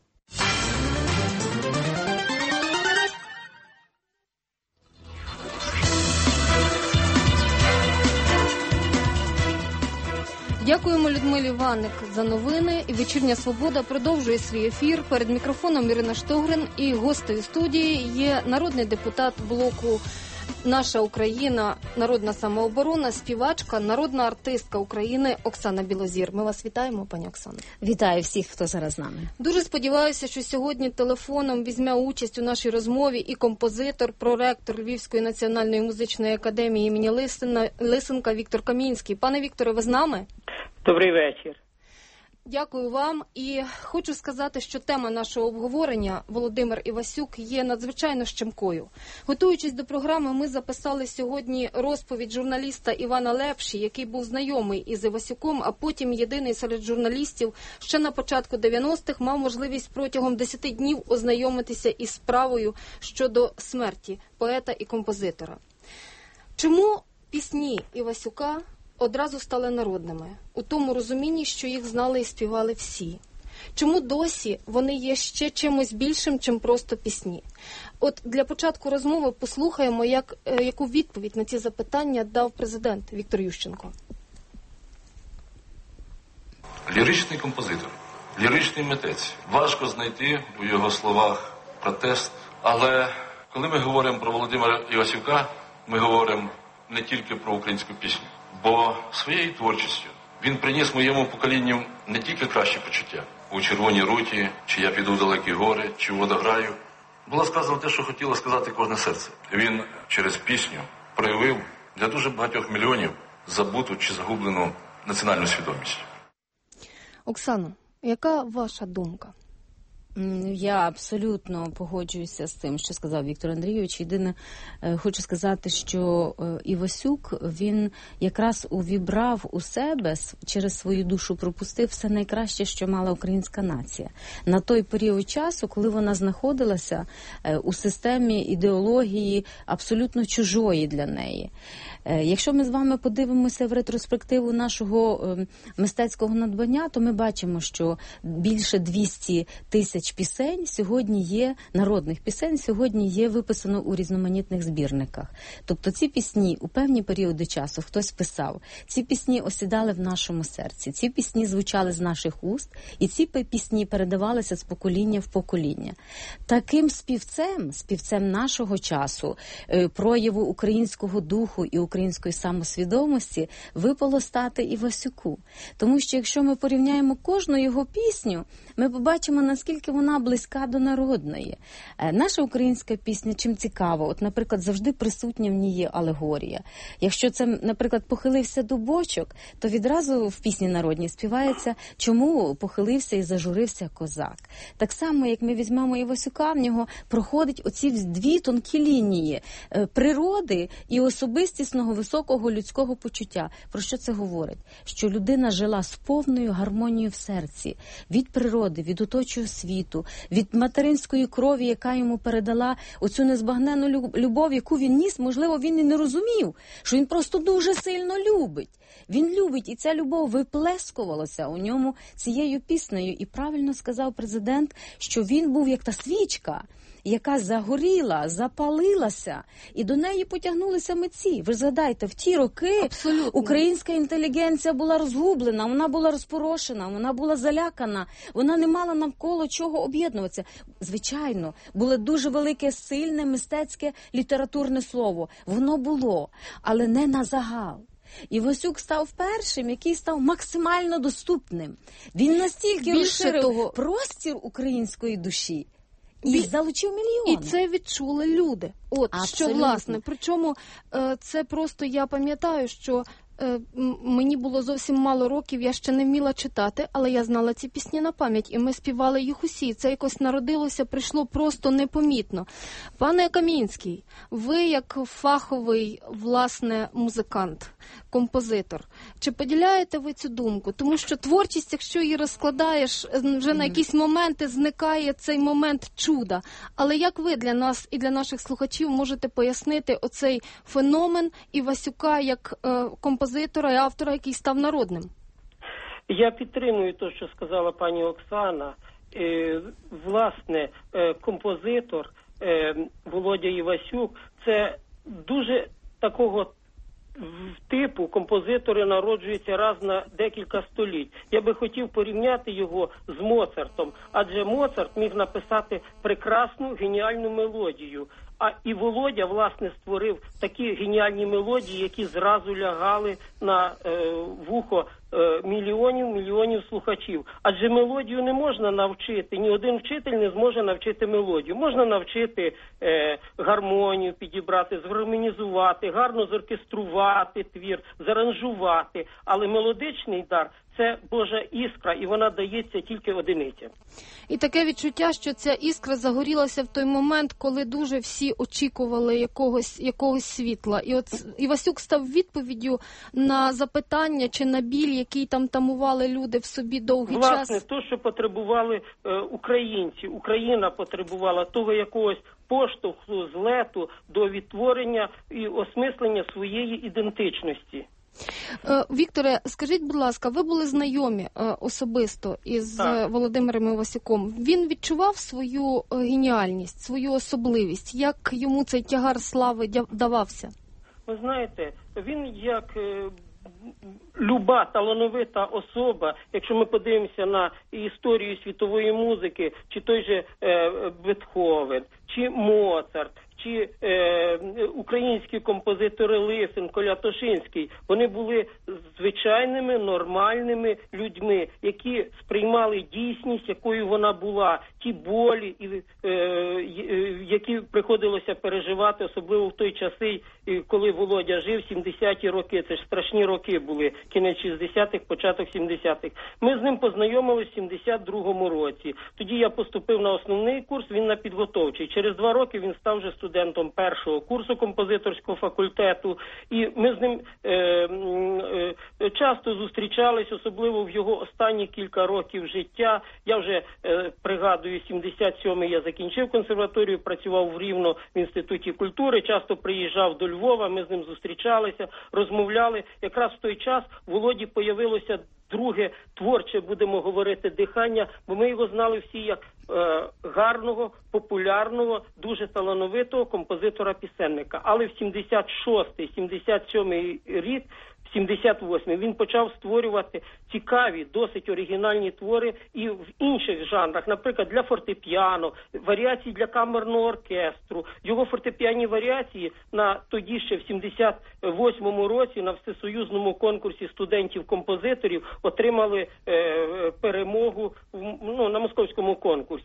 Дякуємо Людмилі Ванник за новини. І «Вечірня Свобода» продовжує свій ефір. Перед мікрофоном Ірина Штогрин, і гостею студії є народний депутат блоку «Наша Україна», народна самооборона, співачка, народна артистка України Оксана Білозір. Ми вас вітаємо, пані Оксано. Вітаю всіх, хто зараз з нами. Дуже сподіваюся, що сьогодні телефоном візьме участь у нашій розмові і композитор, проректор Львівської національної музичної академії імені Лисенка Віктор Камінський. Пане Вікторе, ви з нами? Добрий вечір. Дякую вам. І хочу сказати, що тема нашого обговорення Володимир Івасюк є надзвичайно щемкою. Готуючись до програми, ми записали сьогодні розповідь журналіста Івана Лепші, який був знайомий із Івасюком, а потім єдиний серед журналістів ще на початку дев'яностих мав можливість протягом десяти днів ознайомитися із справою щодо смерті поета і композитора. Чому пісні Івасюка одразу стали народними, у тому розумінні, що їх знали і співали всі? Чому досі вони є ще чимось більшим, чим просто пісні? От для початку розмови послухаємо, як, яку відповідь на ці запитання дав президент Віктор Ющенко. Ліричний композитор, ліричний митець. Важко знайти у його словах протест, але коли ми говоримо про Володимира Івасюка, ми говоримо не тільки про українську пісню. Бо своєю творчістю він приніс моєму поколінню не тільки кращі почуття. У «Червоній руті», чи «Я піду в далекі гори», чи «Водограю» було сказано те, що хотіло сказати кожне серце. Він через пісню проявив для дуже багатьох мільйонів забуту чи загублену національну свідомість. Оксано, яка ваша думка? Я абсолютно погоджуюся з тим, що сказав Віктор Андрійович. Єдине, хочу сказати, що Івасюк, він якраз увібрав у себе, через свою душу пропустив все найкраще, що мала українська нація. На той період часу, коли вона знаходилася у системі ідеології абсолютно чужої для неї. Якщо ми з вами подивимося в ретроспективу нашого мистецького надбання, то ми бачимо, що більше двісті тисяч пісень сьогодні є, народних пісень сьогодні є виписано у різноманітних збірниках. Тобто ці пісні у певні періоди часу хтось писав, ці пісні осідали в нашому серці, ці пісні звучали з наших уст, і ці пісні передавалися з покоління в покоління. Таким співцем, співцем нашого часу, прояву українського духу і української самосвідомості випало стати Івасюку. Тому що якщо ми порівняємо кожну його пісню, ми побачимо, наскільки наскільки вона близька до народної. Наша українська пісня чим цікава? От, наприклад, завжди присутня в ній є алегорія. Якщо це, наприклад, похилився дубочок, то відразу в пісні народній співається, чому похилився і зажурився козак. Так само, як ми візьмемо Івасюка, в нього проходить оці дві тонкі лінії природи і особистісного високого людського почуття. Про що це говорить? Що людина жила з повною гармонією в серці. Від природи, від оточого світу, від материнської крові, яка йому передала оцю незбагненну любов, яку він ніс, можливо, він і не розумів, що він просто дуже сильно любить. Він любить, і ця любов виплескувалася у ньому цією піснею. І правильно сказав президент, що він був як та свічка, яка загоріла, запалилася, і до неї потягнулися митці. Ви згадайте, в ті роки Абсолютно. Українська інтелігенція була розгублена, вона була розпорошена, вона була залякана, вона не мала навколо чого об'єднуватися. Звичайно, було дуже велике, сильне, мистецьке, літературне слово. Воно було, але не на загал. Івасюк став першим, який став максимально доступним. Він настільки розширив того... простір української душі, і Бі... залучив мільйони. І це відчули люди. От, Абсолютно. Що, власне, причому це просто, я пам'ятаю, що мені було зовсім мало років, я ще не вміла читати, але я знала ці пісні на пам'ять, і ми співали їх усі. Це якось народилося, прийшло просто непомітно. Пане Камінський, ви як фаховий, власне, музикант, композитор, чи поділяєте ви цю думку? Тому що творчість, якщо її розкладаєш, вже на якісь моменти зникає цей момент чуда. Але як ви для нас і для наших слухачів можете пояснити оцей феномен Івасюка як е, композитора і автора, який став народним? Я підтримую те, що сказала пані Оксана. Е, власне, е, композитор е, Володя Івасюк – це дуже такого типу композитори народжуються раз на декілька століть. Я би хотів порівняти його з Моцартом, адже Моцарт міг написати прекрасну, геніальну мелодію. А і Володя, власне, створив такі геніальні мелодії, які зразу лягали на е, вухо е, мільйонів, мільйонів слухачів. Адже мелодію не можна навчити, ні один вчитель не зможе навчити мелодію. Можна навчити е, гармонію підібрати, згармонізувати, гарно зоркеструвати твір, заранжувати. Але мелодичний дар – це Божа іскра, і вона дається тільки одиницям. І таке відчуття, що ця іскра загорілася в той момент, коли дуже всі очікували якогось, якогось світла. І от Івасюк став відповіддю на запитання чи на біль, який там тамували люди в собі довгий Власне, час. Власне, то, що потребували е, українці. Україна потребувала того якогось поштовху, злету до відтворення і осмислення своєї ідентичності. Вікторе, скажіть, будь ласка, ви були знайомі особисто із так. Володимиром Івасюком. Він відчував свою геніальність, свою особливість? Як йому цей тягар слави давався? Ви знаєте, він як люба талановита особа, якщо ми подивимося на історію світової музики, чи той же е, Бетховен, чи Моцарт, чи е, українські композитори Лисенко, Лятошинський, вони були звичайними, нормальними людьми, які сприймали дійсність, якою вона була, ті болі, е, е, які приходилося переживати, особливо в той часи, коли Володя жив, сімдесяті роки, це ж страшні роки були, кінець шістдесятих, початок сімдесятих. Ми з ним познайомилися в сімдесят другому році. Тоді я поступив на основний курс, він на підготовчий. Через два роки він став вже студентом першого курсу композиторського факультету, і ми з ним е, е, часто зустрічались, особливо в його останні кілька років життя. Я вже е, пригадую, сімдесят сьомий я закінчив консерваторію, працював в Рівно в Інституті культури, часто приїжджав до Львова, ми з ним зустрічалися, розмовляли. Якраз в той час в Володі появилося друге творче, будемо говорити, дихання, бо ми його знали всі як е, гарного, популярного, дуже талановитого композитора-пісенника. Але в сімдесят шостий, сімдесят сьомий рік, в сімдесят восьмий він почав створювати цікаві, досить оригінальні твори і в інших жанрах, наприклад, для фортепіано, варіації для камерного оркестру. Його фортепіанні варіації на тоді ще в сімдесят восьмому році на всесоюзному конкурсі студентів-композиторів отримали е, перемогу ну, на московському конкурсі.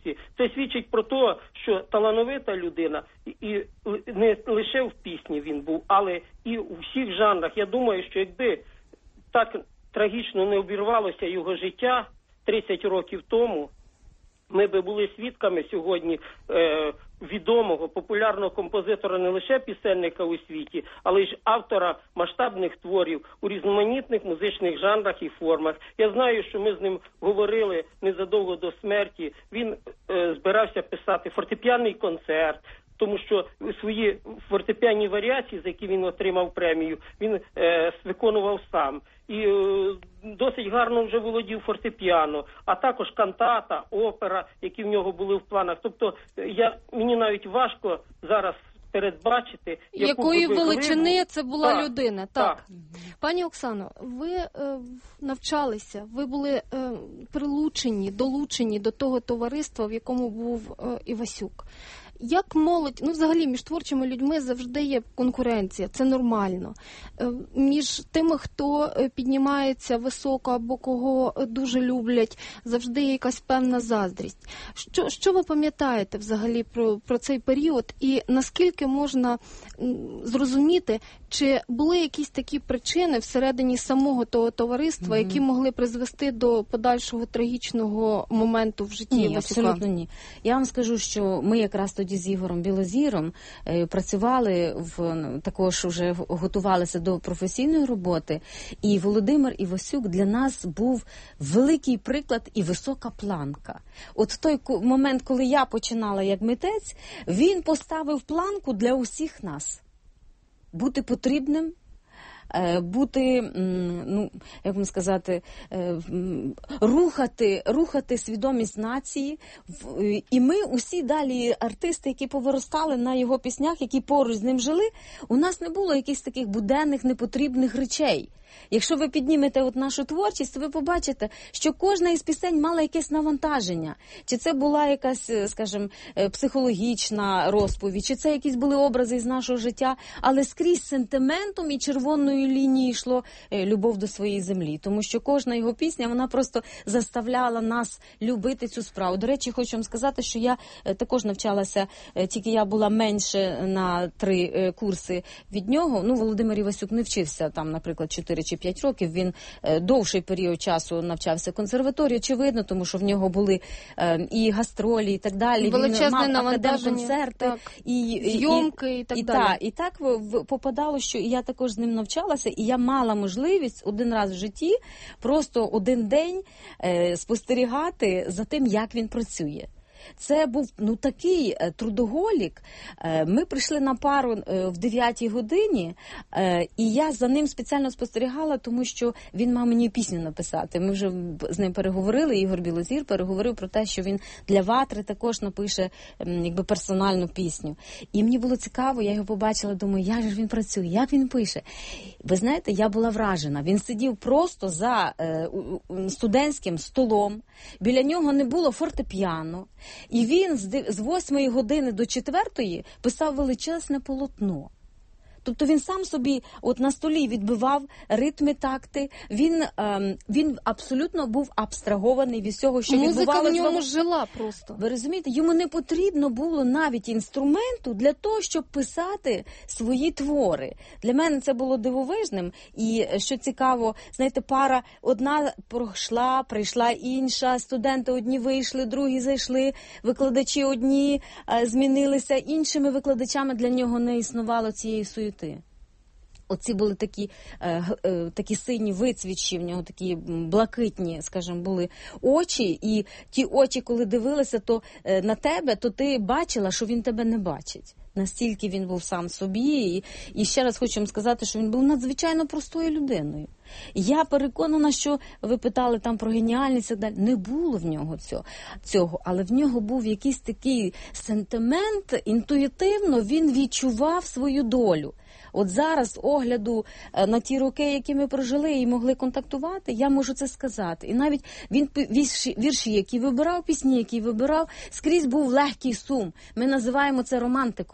творчості. Це свідчить про те, що талановита людина, і не лише в пісні він був, але і у всіх жанрах. Я думаю, що якби так трагічно не обірвалося його життя тридцять років тому, ми би були свідками сьогодні е, відомого, популярного композитора, не лише пісенника у світі, але й автора масштабних творів у різноманітних музичних жанрах і формах. Я знаю, що ми з ним говорили незадовго до смерті. Він е, збирався писати фортепіанний концерт, тому що свої фортепіанні варіації, за які він отримав премію, він е, виконував сам. І е, досить гарно вже володів фортепіано, а також кантата, опера, які в нього були в планах. Тобто я, мені навіть важко зараз передбачити, якої величини це була так, людина. Так. так. Пані Оксано, ви е, навчалися, ви були е, прилучені, долучені до того товариства, в якому був е, Івасюк. Як молодь, ну взагалі між творчими людьми завжди є конкуренція, це нормально. Між тими, хто піднімається високо або кого дуже люблять, завжди є якась певна заздрість. Що, що ви пам'ятаєте взагалі про, про цей період і наскільки можна зрозуміти, чи були якісь такі причини всередині самого того товариства, mm-hmm. які могли призвести до подальшого трагічного моменту в житті Ні, Івасюка? Абсолютно ні. Я вам скажу, що ми якраз тоді з Ігорем Білозіром е, працювали, в, також вже готувалися до професійної роботи, і Володимир Івасюк для нас був великий приклад і висока планка. От в той момент, коли я починала як митець, він поставив планку для усіх нас. Бути потрібним, бути, ну, як вам сказати, рухати, рухати свідомість нації. І ми усі далі артисти, які повиростали на його піснях, які поруч з ним жили, у нас не було якихось таких буденних, непотрібних речей. Якщо ви піднімете от нашу творчість, то ви побачите, що кожна із пісень мала якесь навантаження. Чи це була якась, скажімо, психологічна розповідь, чи це якісь були образи із нашого життя, але скрізь сентиментом і червоною лінією йшло любов до своєї землі. Тому що кожна його пісня, вона просто заставляла нас любити цю справу. До речі, хочу вам сказати, що я також навчалася, тільки я була менше на три курси від нього. Ну, Володимир Івасюк не вчився там, наприклад, чотири чи п'ять років, він е, довший період часу навчався в консерваторії, очевидно, тому що в нього були е, і гастролі, і так далі. Величезне він мав навантаження, і зйомки, і, і, і так і, далі. Та, і так в, в, попадало, що я також з ним навчалася, і я мала можливість один раз в житті просто один день е, спостерігати за тим, як він працює. Це був, ну, такий е, трудоголік. Е, ми прийшли на пару е, в дев'ятій годині, е, і я за ним спеціально спостерігала, тому що він мав мені пісню написати. Ми вже з ним переговорили, Ігор Білозір переговорив про те, що він для «Ватри» також напише е, якби персональну пісню. І мені було цікаво, я його побачила, думаю, як же він працює, як він пише. Ви знаєте, я була вражена. Він сидів просто за е, студентським столом, біля нього не було фортепіано, і він з восьмої години до четвертої писав величезне полотно. Тобто він сам собі от на столі відбивав ритми, такти. Він, ем, він абсолютно був абстрагований від всього, що Музика відбувалося. Музика в ньому жила просто. Ви розумієте, йому не потрібно було навіть інструменту для того, щоб писати свої твори. Для мене це було дивовижним. І, що цікаво, знаєте, пара одна пройшла, прийшла інша, студенти одні вийшли, другі зайшли, викладачі одні е, змінилися, іншими викладачами для нього не існувало цієї суєти. Оці були такі, е, е, такі сині вицвічі, в нього такі блакитні, скажімо, були очі, і ті очі, коли дивилися то е, на тебе, то ти бачила, що він тебе не бачить. Настільки він був сам собі, і, і ще раз хочу вам сказати, що він був надзвичайно простою людиною. Я переконана, що ви питали там про геніальність, і далі. Не було в нього цього, цього, але в нього був якийсь такий сентимент, інтуїтивно він відчував свою долю. От зараз, з огляду на ті роки, які ми прожили і могли контактувати, я можу це сказати. І навіть він вірші, вірші, які вибирав, пісні, які вибирав, скрізь був легкий сум. Ми називаємо це романтиком.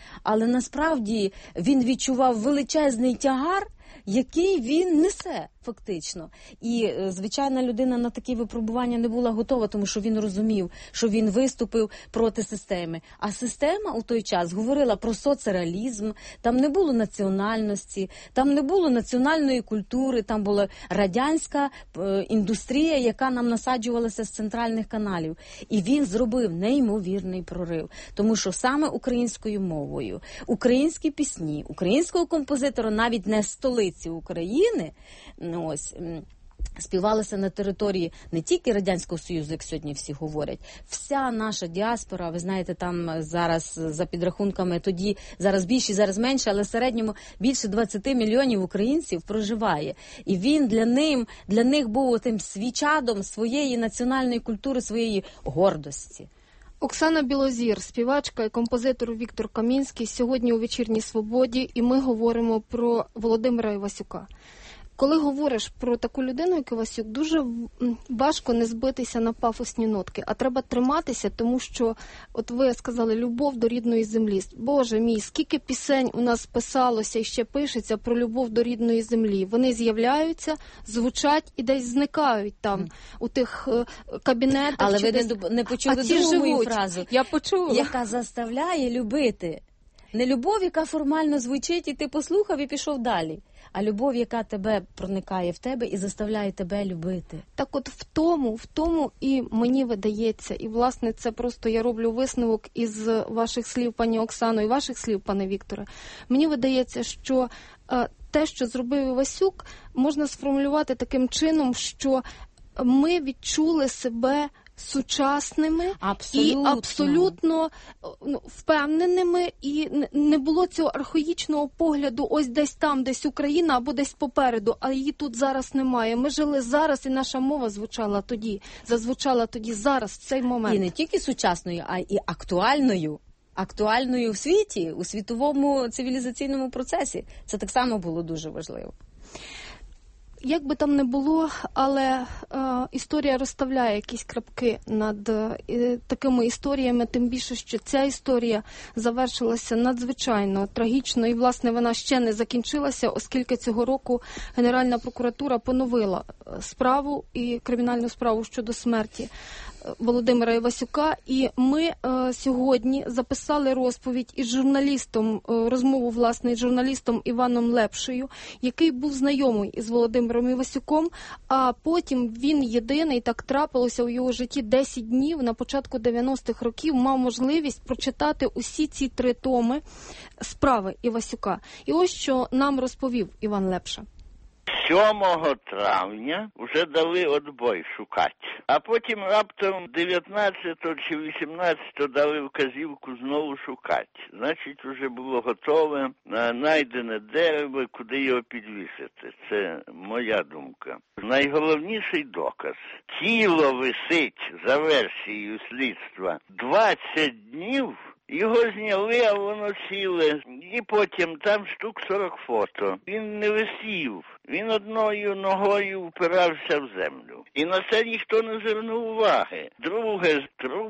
Але насправді він відчував величезний тягар, який він несе фактично. І звичайна людина на такі випробування не була готова, тому що він розумів, що він виступив проти системи. А система у той час говорила про соцреалізм, там не було національності, там не було національної культури, там була радянська е, індустрія, яка нам насаджувалася з центральних каналів. І він зробив неймовірний прорив, тому що саме українською мовою, українські пісні, українського композитора, навіть не столиці України, ось, співалися на території не тільки Радянського Союзу, як сьогодні всі говорять. Вся наша діаспора, ви знаєте, там зараз за підрахунками тоді, зараз більше, зараз менше, але в середньому більше двадцять мільйонів українців проживає. І він для ним, для них був тим свічадом своєї національної культури, своєї гордості. Оксана Білозір, співачка і композитор Віктор Камінський, сьогодні у «Вечірній Свободі», і ми говоримо про Володимира Івасюка. Коли говориш про таку людину, як Івасюк, дуже важко не збитися на пафосні нотки, а треба триматися, тому що, от ви сказали, любов до рідної землі. Боже мій, скільки пісень у нас писалося і ще пишеться про любов до рідної землі. Вони з'являються, звучать і десь зникають там, mm. у тих е, кабінетах. Але ви десь... не, не почули другу мою фразу, Я почула. яка заставляє любити. Не любов, яка формально звучить, і ти послухав і пішов далі. А любов, яка тебе проникає в тебе і заставляє тебе любити. Так от в тому, в тому і мені видається, і власне це просто я роблю висновок із ваших слів, пані Оксано, і ваших слів, пане Вікторе. Мені видається, що е, те, що зробив Івасюк, можна сформулювати таким чином, що ми відчули себе сучасними абсолютно. і абсолютно ну, впевненими, і не було цього архаїчного погляду ось десь там, десь Україна або десь попереду, а її тут зараз немає. Ми жили зараз, і наша мова звучала тоді, зазвучала тоді зараз, в цей момент. І не тільки сучасною, а й актуальною. Актуальною в світі, у світовому цивілізаційному процесі. Це так само було дуже важливо. Як би там не було, але е, історія розставляє якісь крапки над е, такими історіями, тим більше, що ця історія завершилася надзвичайно трагічно, і, власне, вона ще не закінчилася, оскільки цього року Генеральна прокуратура поновила справу і кримінальну справу щодо смерті Володимира Івасюка, і ми е, сьогодні записали розповідь із журналістом, е, розмову, власне, із журналістом Іваном Лепшею, який був знайомий із Володимиром Івасюком, а потім він єдиний, так трапилося у його житті, десять днів на початку дев'яностих років мав можливість прочитати усі ці три томи справи Івасюка. І ось що нам розповів Іван Лепша. сьомого травня вже дали отбой шукати, а потім раптом дев'ятнадцятого чи вісімнадцятого дали вказівку знову шукати. Значить, вже було готове знайдене дерево, куди його підвісити. Це моя думка. Найголовніший доказ. Тіло висить, за версією слідства, двадцять днів. Його зняли, а воно ціле. І потім там штук сорок фото. Він не висів. Він одною ногою впирався в землю. І на це ніхто не звернув уваги. Друге, труп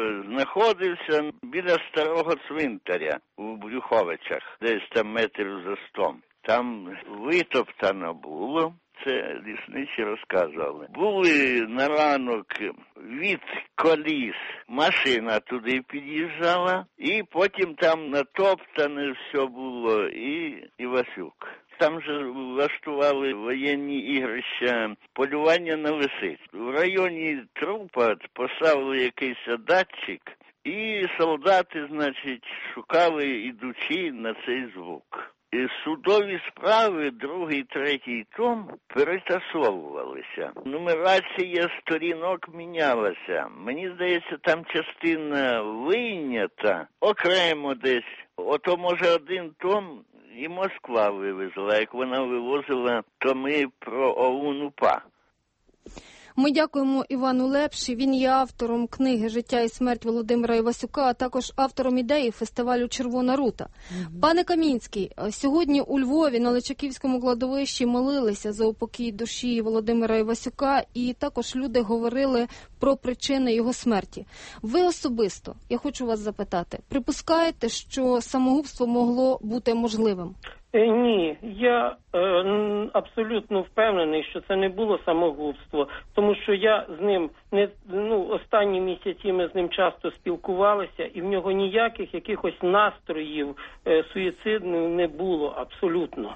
знаходився біля старого цвинтаря у Брюховичах, десь там метрів за сто. Там витоптано було. Це лісничі розказували. Були на ранок від коліс, машина туди під'їжджала, і потім там натоптане все було, і Івасюк. Там же влаштували воєнні ігрища, полювання на лисиць. В районі трупа поставили якийсь датчик, і солдати, значить, шукали, ідучи на цей звук. І судові справи, другий, третій том, перетасовувалися. Нумерація сторінок мінялася. Мені здається, там частина вийнята окремо десь. Ото, може, один том і Москва вивезла, як вона вивозила томи про ОУН-УПА. Ми дякуємо Івану Лепші. Він є автором книги «Життя і смерть Володимира Івасюка», а також автором ідеї фестивалю «Червона рута». Mm-hmm. Пане Камінський, сьогодні у Львові на Личаківському кладовищі молилися за упокій душі Володимира Івасюка, і також люди говорили про причини його смерті. Ви особисто, я хочу вас запитати, припускаєте, що самогубство могло бути можливим? Ні, я е, абсолютно впевнений, що це не було самогубство, тому що я з ним не ну останні місяці ми з ним часто спілкувалися, і в нього ніяких якихось настроїв е, суїцидних не було абсолютно.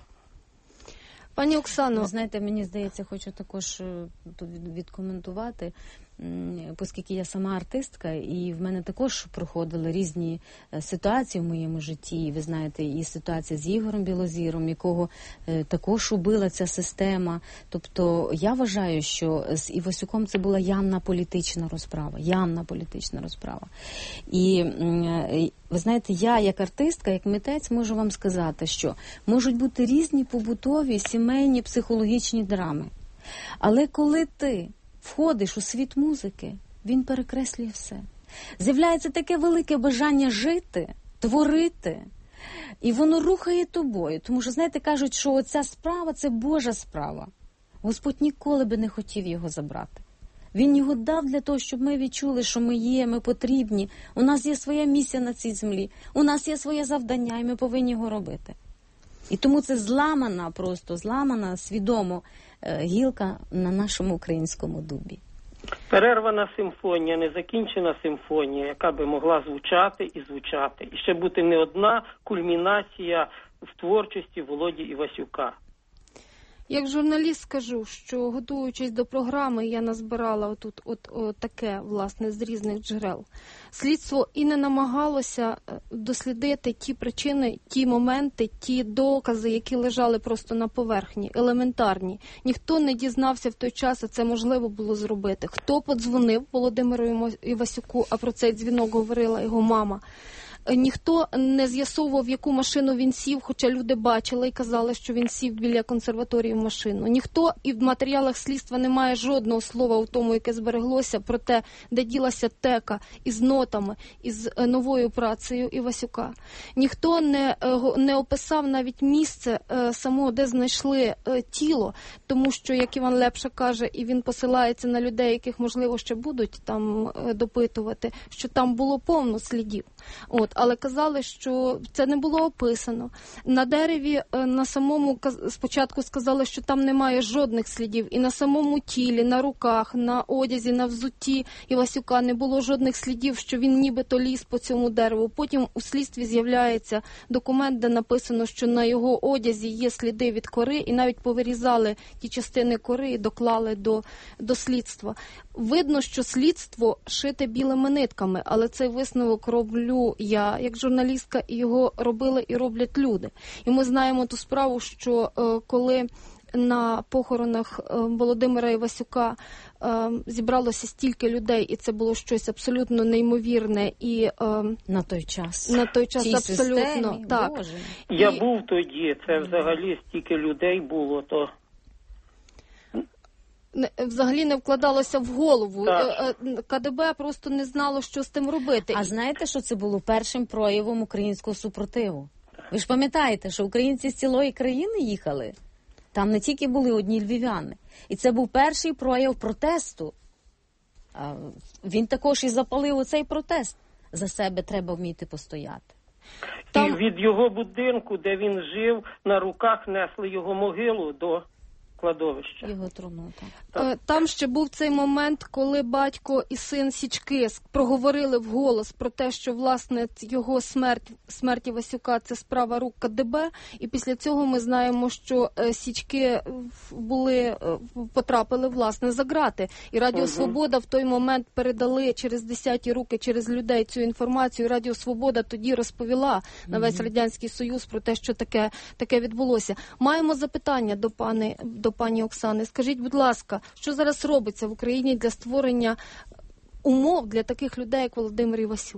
Пані Оксано, ви знаєте, мені здається, хочу також тут відкоментувати, оскільки я сама артистка, і в мене також проходили різні ситуації в моєму житті. І ви знаєте, і ситуація з Ігорем Білозіром, якого також убила ця система. Тобто я вважаю, що з Івасюком це була явна політична розправа, явна політична розправа. І ви знаєте, я як артистка, як митець можу вам сказати, що можуть бути різні побутові, сімейні, психологічні драми. Але коли ти входиш у світ музики, він перекреслює все. З'являється таке велике бажання жити, творити, і воно рухає тобою. Тому що, знаєте, кажуть, що оця справа – це Божа справа. Господь ніколи би не хотів його забрати. Він його дав для того, щоб ми відчули, що ми є, ми потрібні. У нас є своя місія на цій землі, у нас є своє завдання, і ми повинні його робити. І тому це зламана, просто зламана, свідомо гілка на нашому українському дубі. Перервана симфонія, незакінчена симфонія, яка би могла звучати і звучати. І ще бути не одна кульмінація в творчості Володі Івасюка. Як журналіст скажу, що готуючись до програми, я назбирала отут от, от таке, власне, з різних джерел. Слідство і не намагалося дослідити ті причини, ті моменти, ті докази, які лежали просто на поверхні, елементарні. Ніхто не дізнався в той час, а це можливо було зробити. Хто подзвонив Володимиру Івасюку, а про цей дзвінок говорила його мама. Ніхто не з'ясовував, в яку машину він сів, хоча люди бачили і казали, що він сів біля консерваторії в машину. Ніхто і в матеріалах слідства не має жодного слова у тому, яке збереглося, про те, де ділася тека із нотами, із новою працею Івасюка. Ніхто не, не описав навіть місце самого, де знайшли тіло, тому що, як Іван Лепша каже, і він посилається на людей, яких, можливо, ще будуть там допитувати, що там було повно слідів. От, але казали, що це не було описано. На дереві на самому спочатку сказали, що там немає жодних слідів. І на самому тілі, на руках, на одязі, на взутті Івасюка не було жодних слідів, що він нібито ліз по цьому дереву. Потім у слідстві з'являється документ, де написано, що на його одязі є сліди від кори, і навіть повирізали ті частини кори і доклали до, до слідства. Видно, що слідство шите білими нитками, але цей висновок роблю я, як журналістка, і його робили і роблять люди. І ми знаємо ту справу, що е, коли на похоронах е, Володимира Івасюка е, зібралося стільки людей, і це було щось абсолютно неймовірне. І, е, на той час. На той час абсолютно. Системі, так. Боже. Я і... був тоді, це взагалі стільки людей було, то... Взагалі не вкладалося в голову. Так. КДБ просто не знало, що з тим робити. А знаєте, що це було першим проявом українського супротиву? Ви ж пам'ятаєте, що українці з цілої країни їхали? Там не тільки були одні львів'яни. І це був перший прояв протесту. Він також і запалив оцей протест. За себе треба вміти постояти. Там... І від його будинку, де він жив, на руках несли його могилу до... кладовища. Його труну, так. Там ще був цей момент, коли батько і син Січки проговорили вголос про те, що, власне, його смерть, смерть Івасюка – це справа рук КДБ, і після цього ми знаємо, що Січки були, потрапили, власне, за ґрати. І Радіо угу. Свобода в той момент передали через десяті руки, через людей цю інформацію. Радіо Свобода тоді розповіла угу. на весь Радянський Союз про те, що таке, таке відбулося. Маємо запитання до пани, до пані Оксани. Скажіть, будь ласка, що зараз робиться в Україні для створення умов для таких людей, як Володимир Івасюк?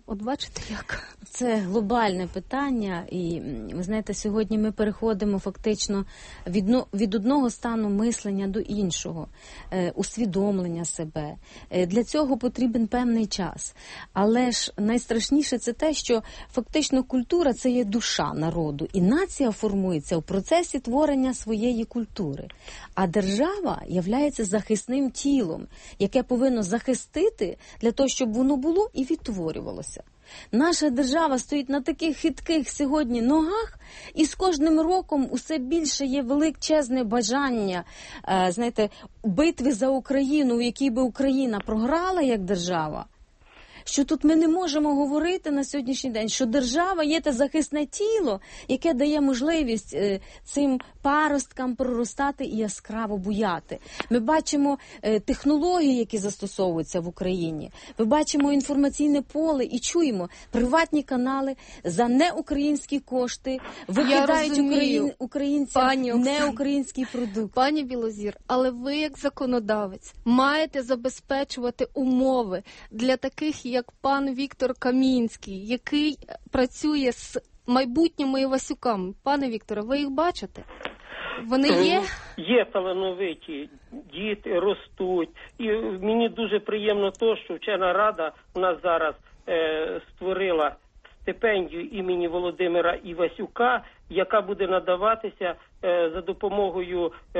От бачите, як? Це глобальне питання, і ви знаєте, сьогодні ми переходимо фактично від, від одного стану мислення до іншого, е, усвідомлення себе. Е, для цього потрібен певний час. Але ж найстрашніше це те, що фактично культура – це є душа народу, і нація формується в процесі творення своєї культури. А держава являється захисним тілом, яке повинно захистити для того, щоб воно було і відтворювалося. Наша держава стоїть на таких хитких сьогодні ногах, і з кожним роком усе більше є величезне бажання, е, знаєте, битви за Україну, у якій би Україна програла як держава. Що тут ми не можемо говорити на сьогоднішній день, що держава є те захисне тіло, яке дає можливість е, цим паросткам проростати і яскраво буяти. Ми бачимо е, технології, які застосовуються в Україні. Ми бачимо інформаційне поле і чуємо приватні канали за неукраїнські кошти викидають україн, українцям неукраїнський продукт. Пані Білозір, але ви як законодавець маєте забезпечувати умови для таких, як пан Віктор Камінський, який працює з майбутніми Івасюками. Пане Вікторе, ви їх бачите? Вони є? Є талановиті, діти ростуть. І мені дуже приємно те, що вчена рада у нас зараз е, створила стипендію імені Володимира Івасюка, яка буде надаватися е, за допомогою е,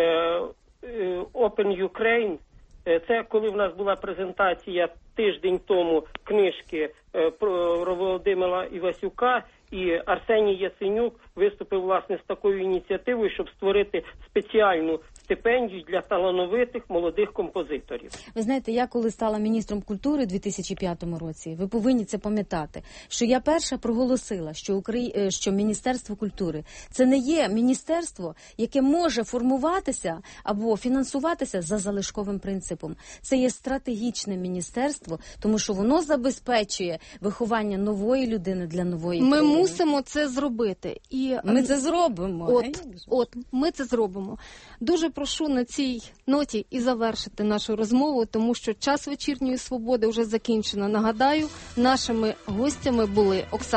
е, Open Ukraine. Це коли в нас була презентація тиждень тому книжки про Володимира Івасюка, і Арсеній Яценюк виступив, власне, з такою ініціативою, щоб створити спеціальну стипендію для талановитих молодих композиторів. Ви знаєте, я коли стала міністром культури у дві тисячі п'ятому році, ви повинні це пам'ятати, що я перша проголосила, що, Украї... що Міністерство культури – це не є міністерство, яке може формуватися або фінансуватися за залишковим принципом. Це є стратегічне міністерство, тому що воно забезпечує виховання нової людини для нової ми країни. Ми мусимо це зробити. І ми це зробимо. От, от, ми це зробимо. Дуже прошу на цій ноті і завершити нашу розмову, тому що час вечірньої свободи вже закінчено. Нагадаю, нашими гостями були Оксана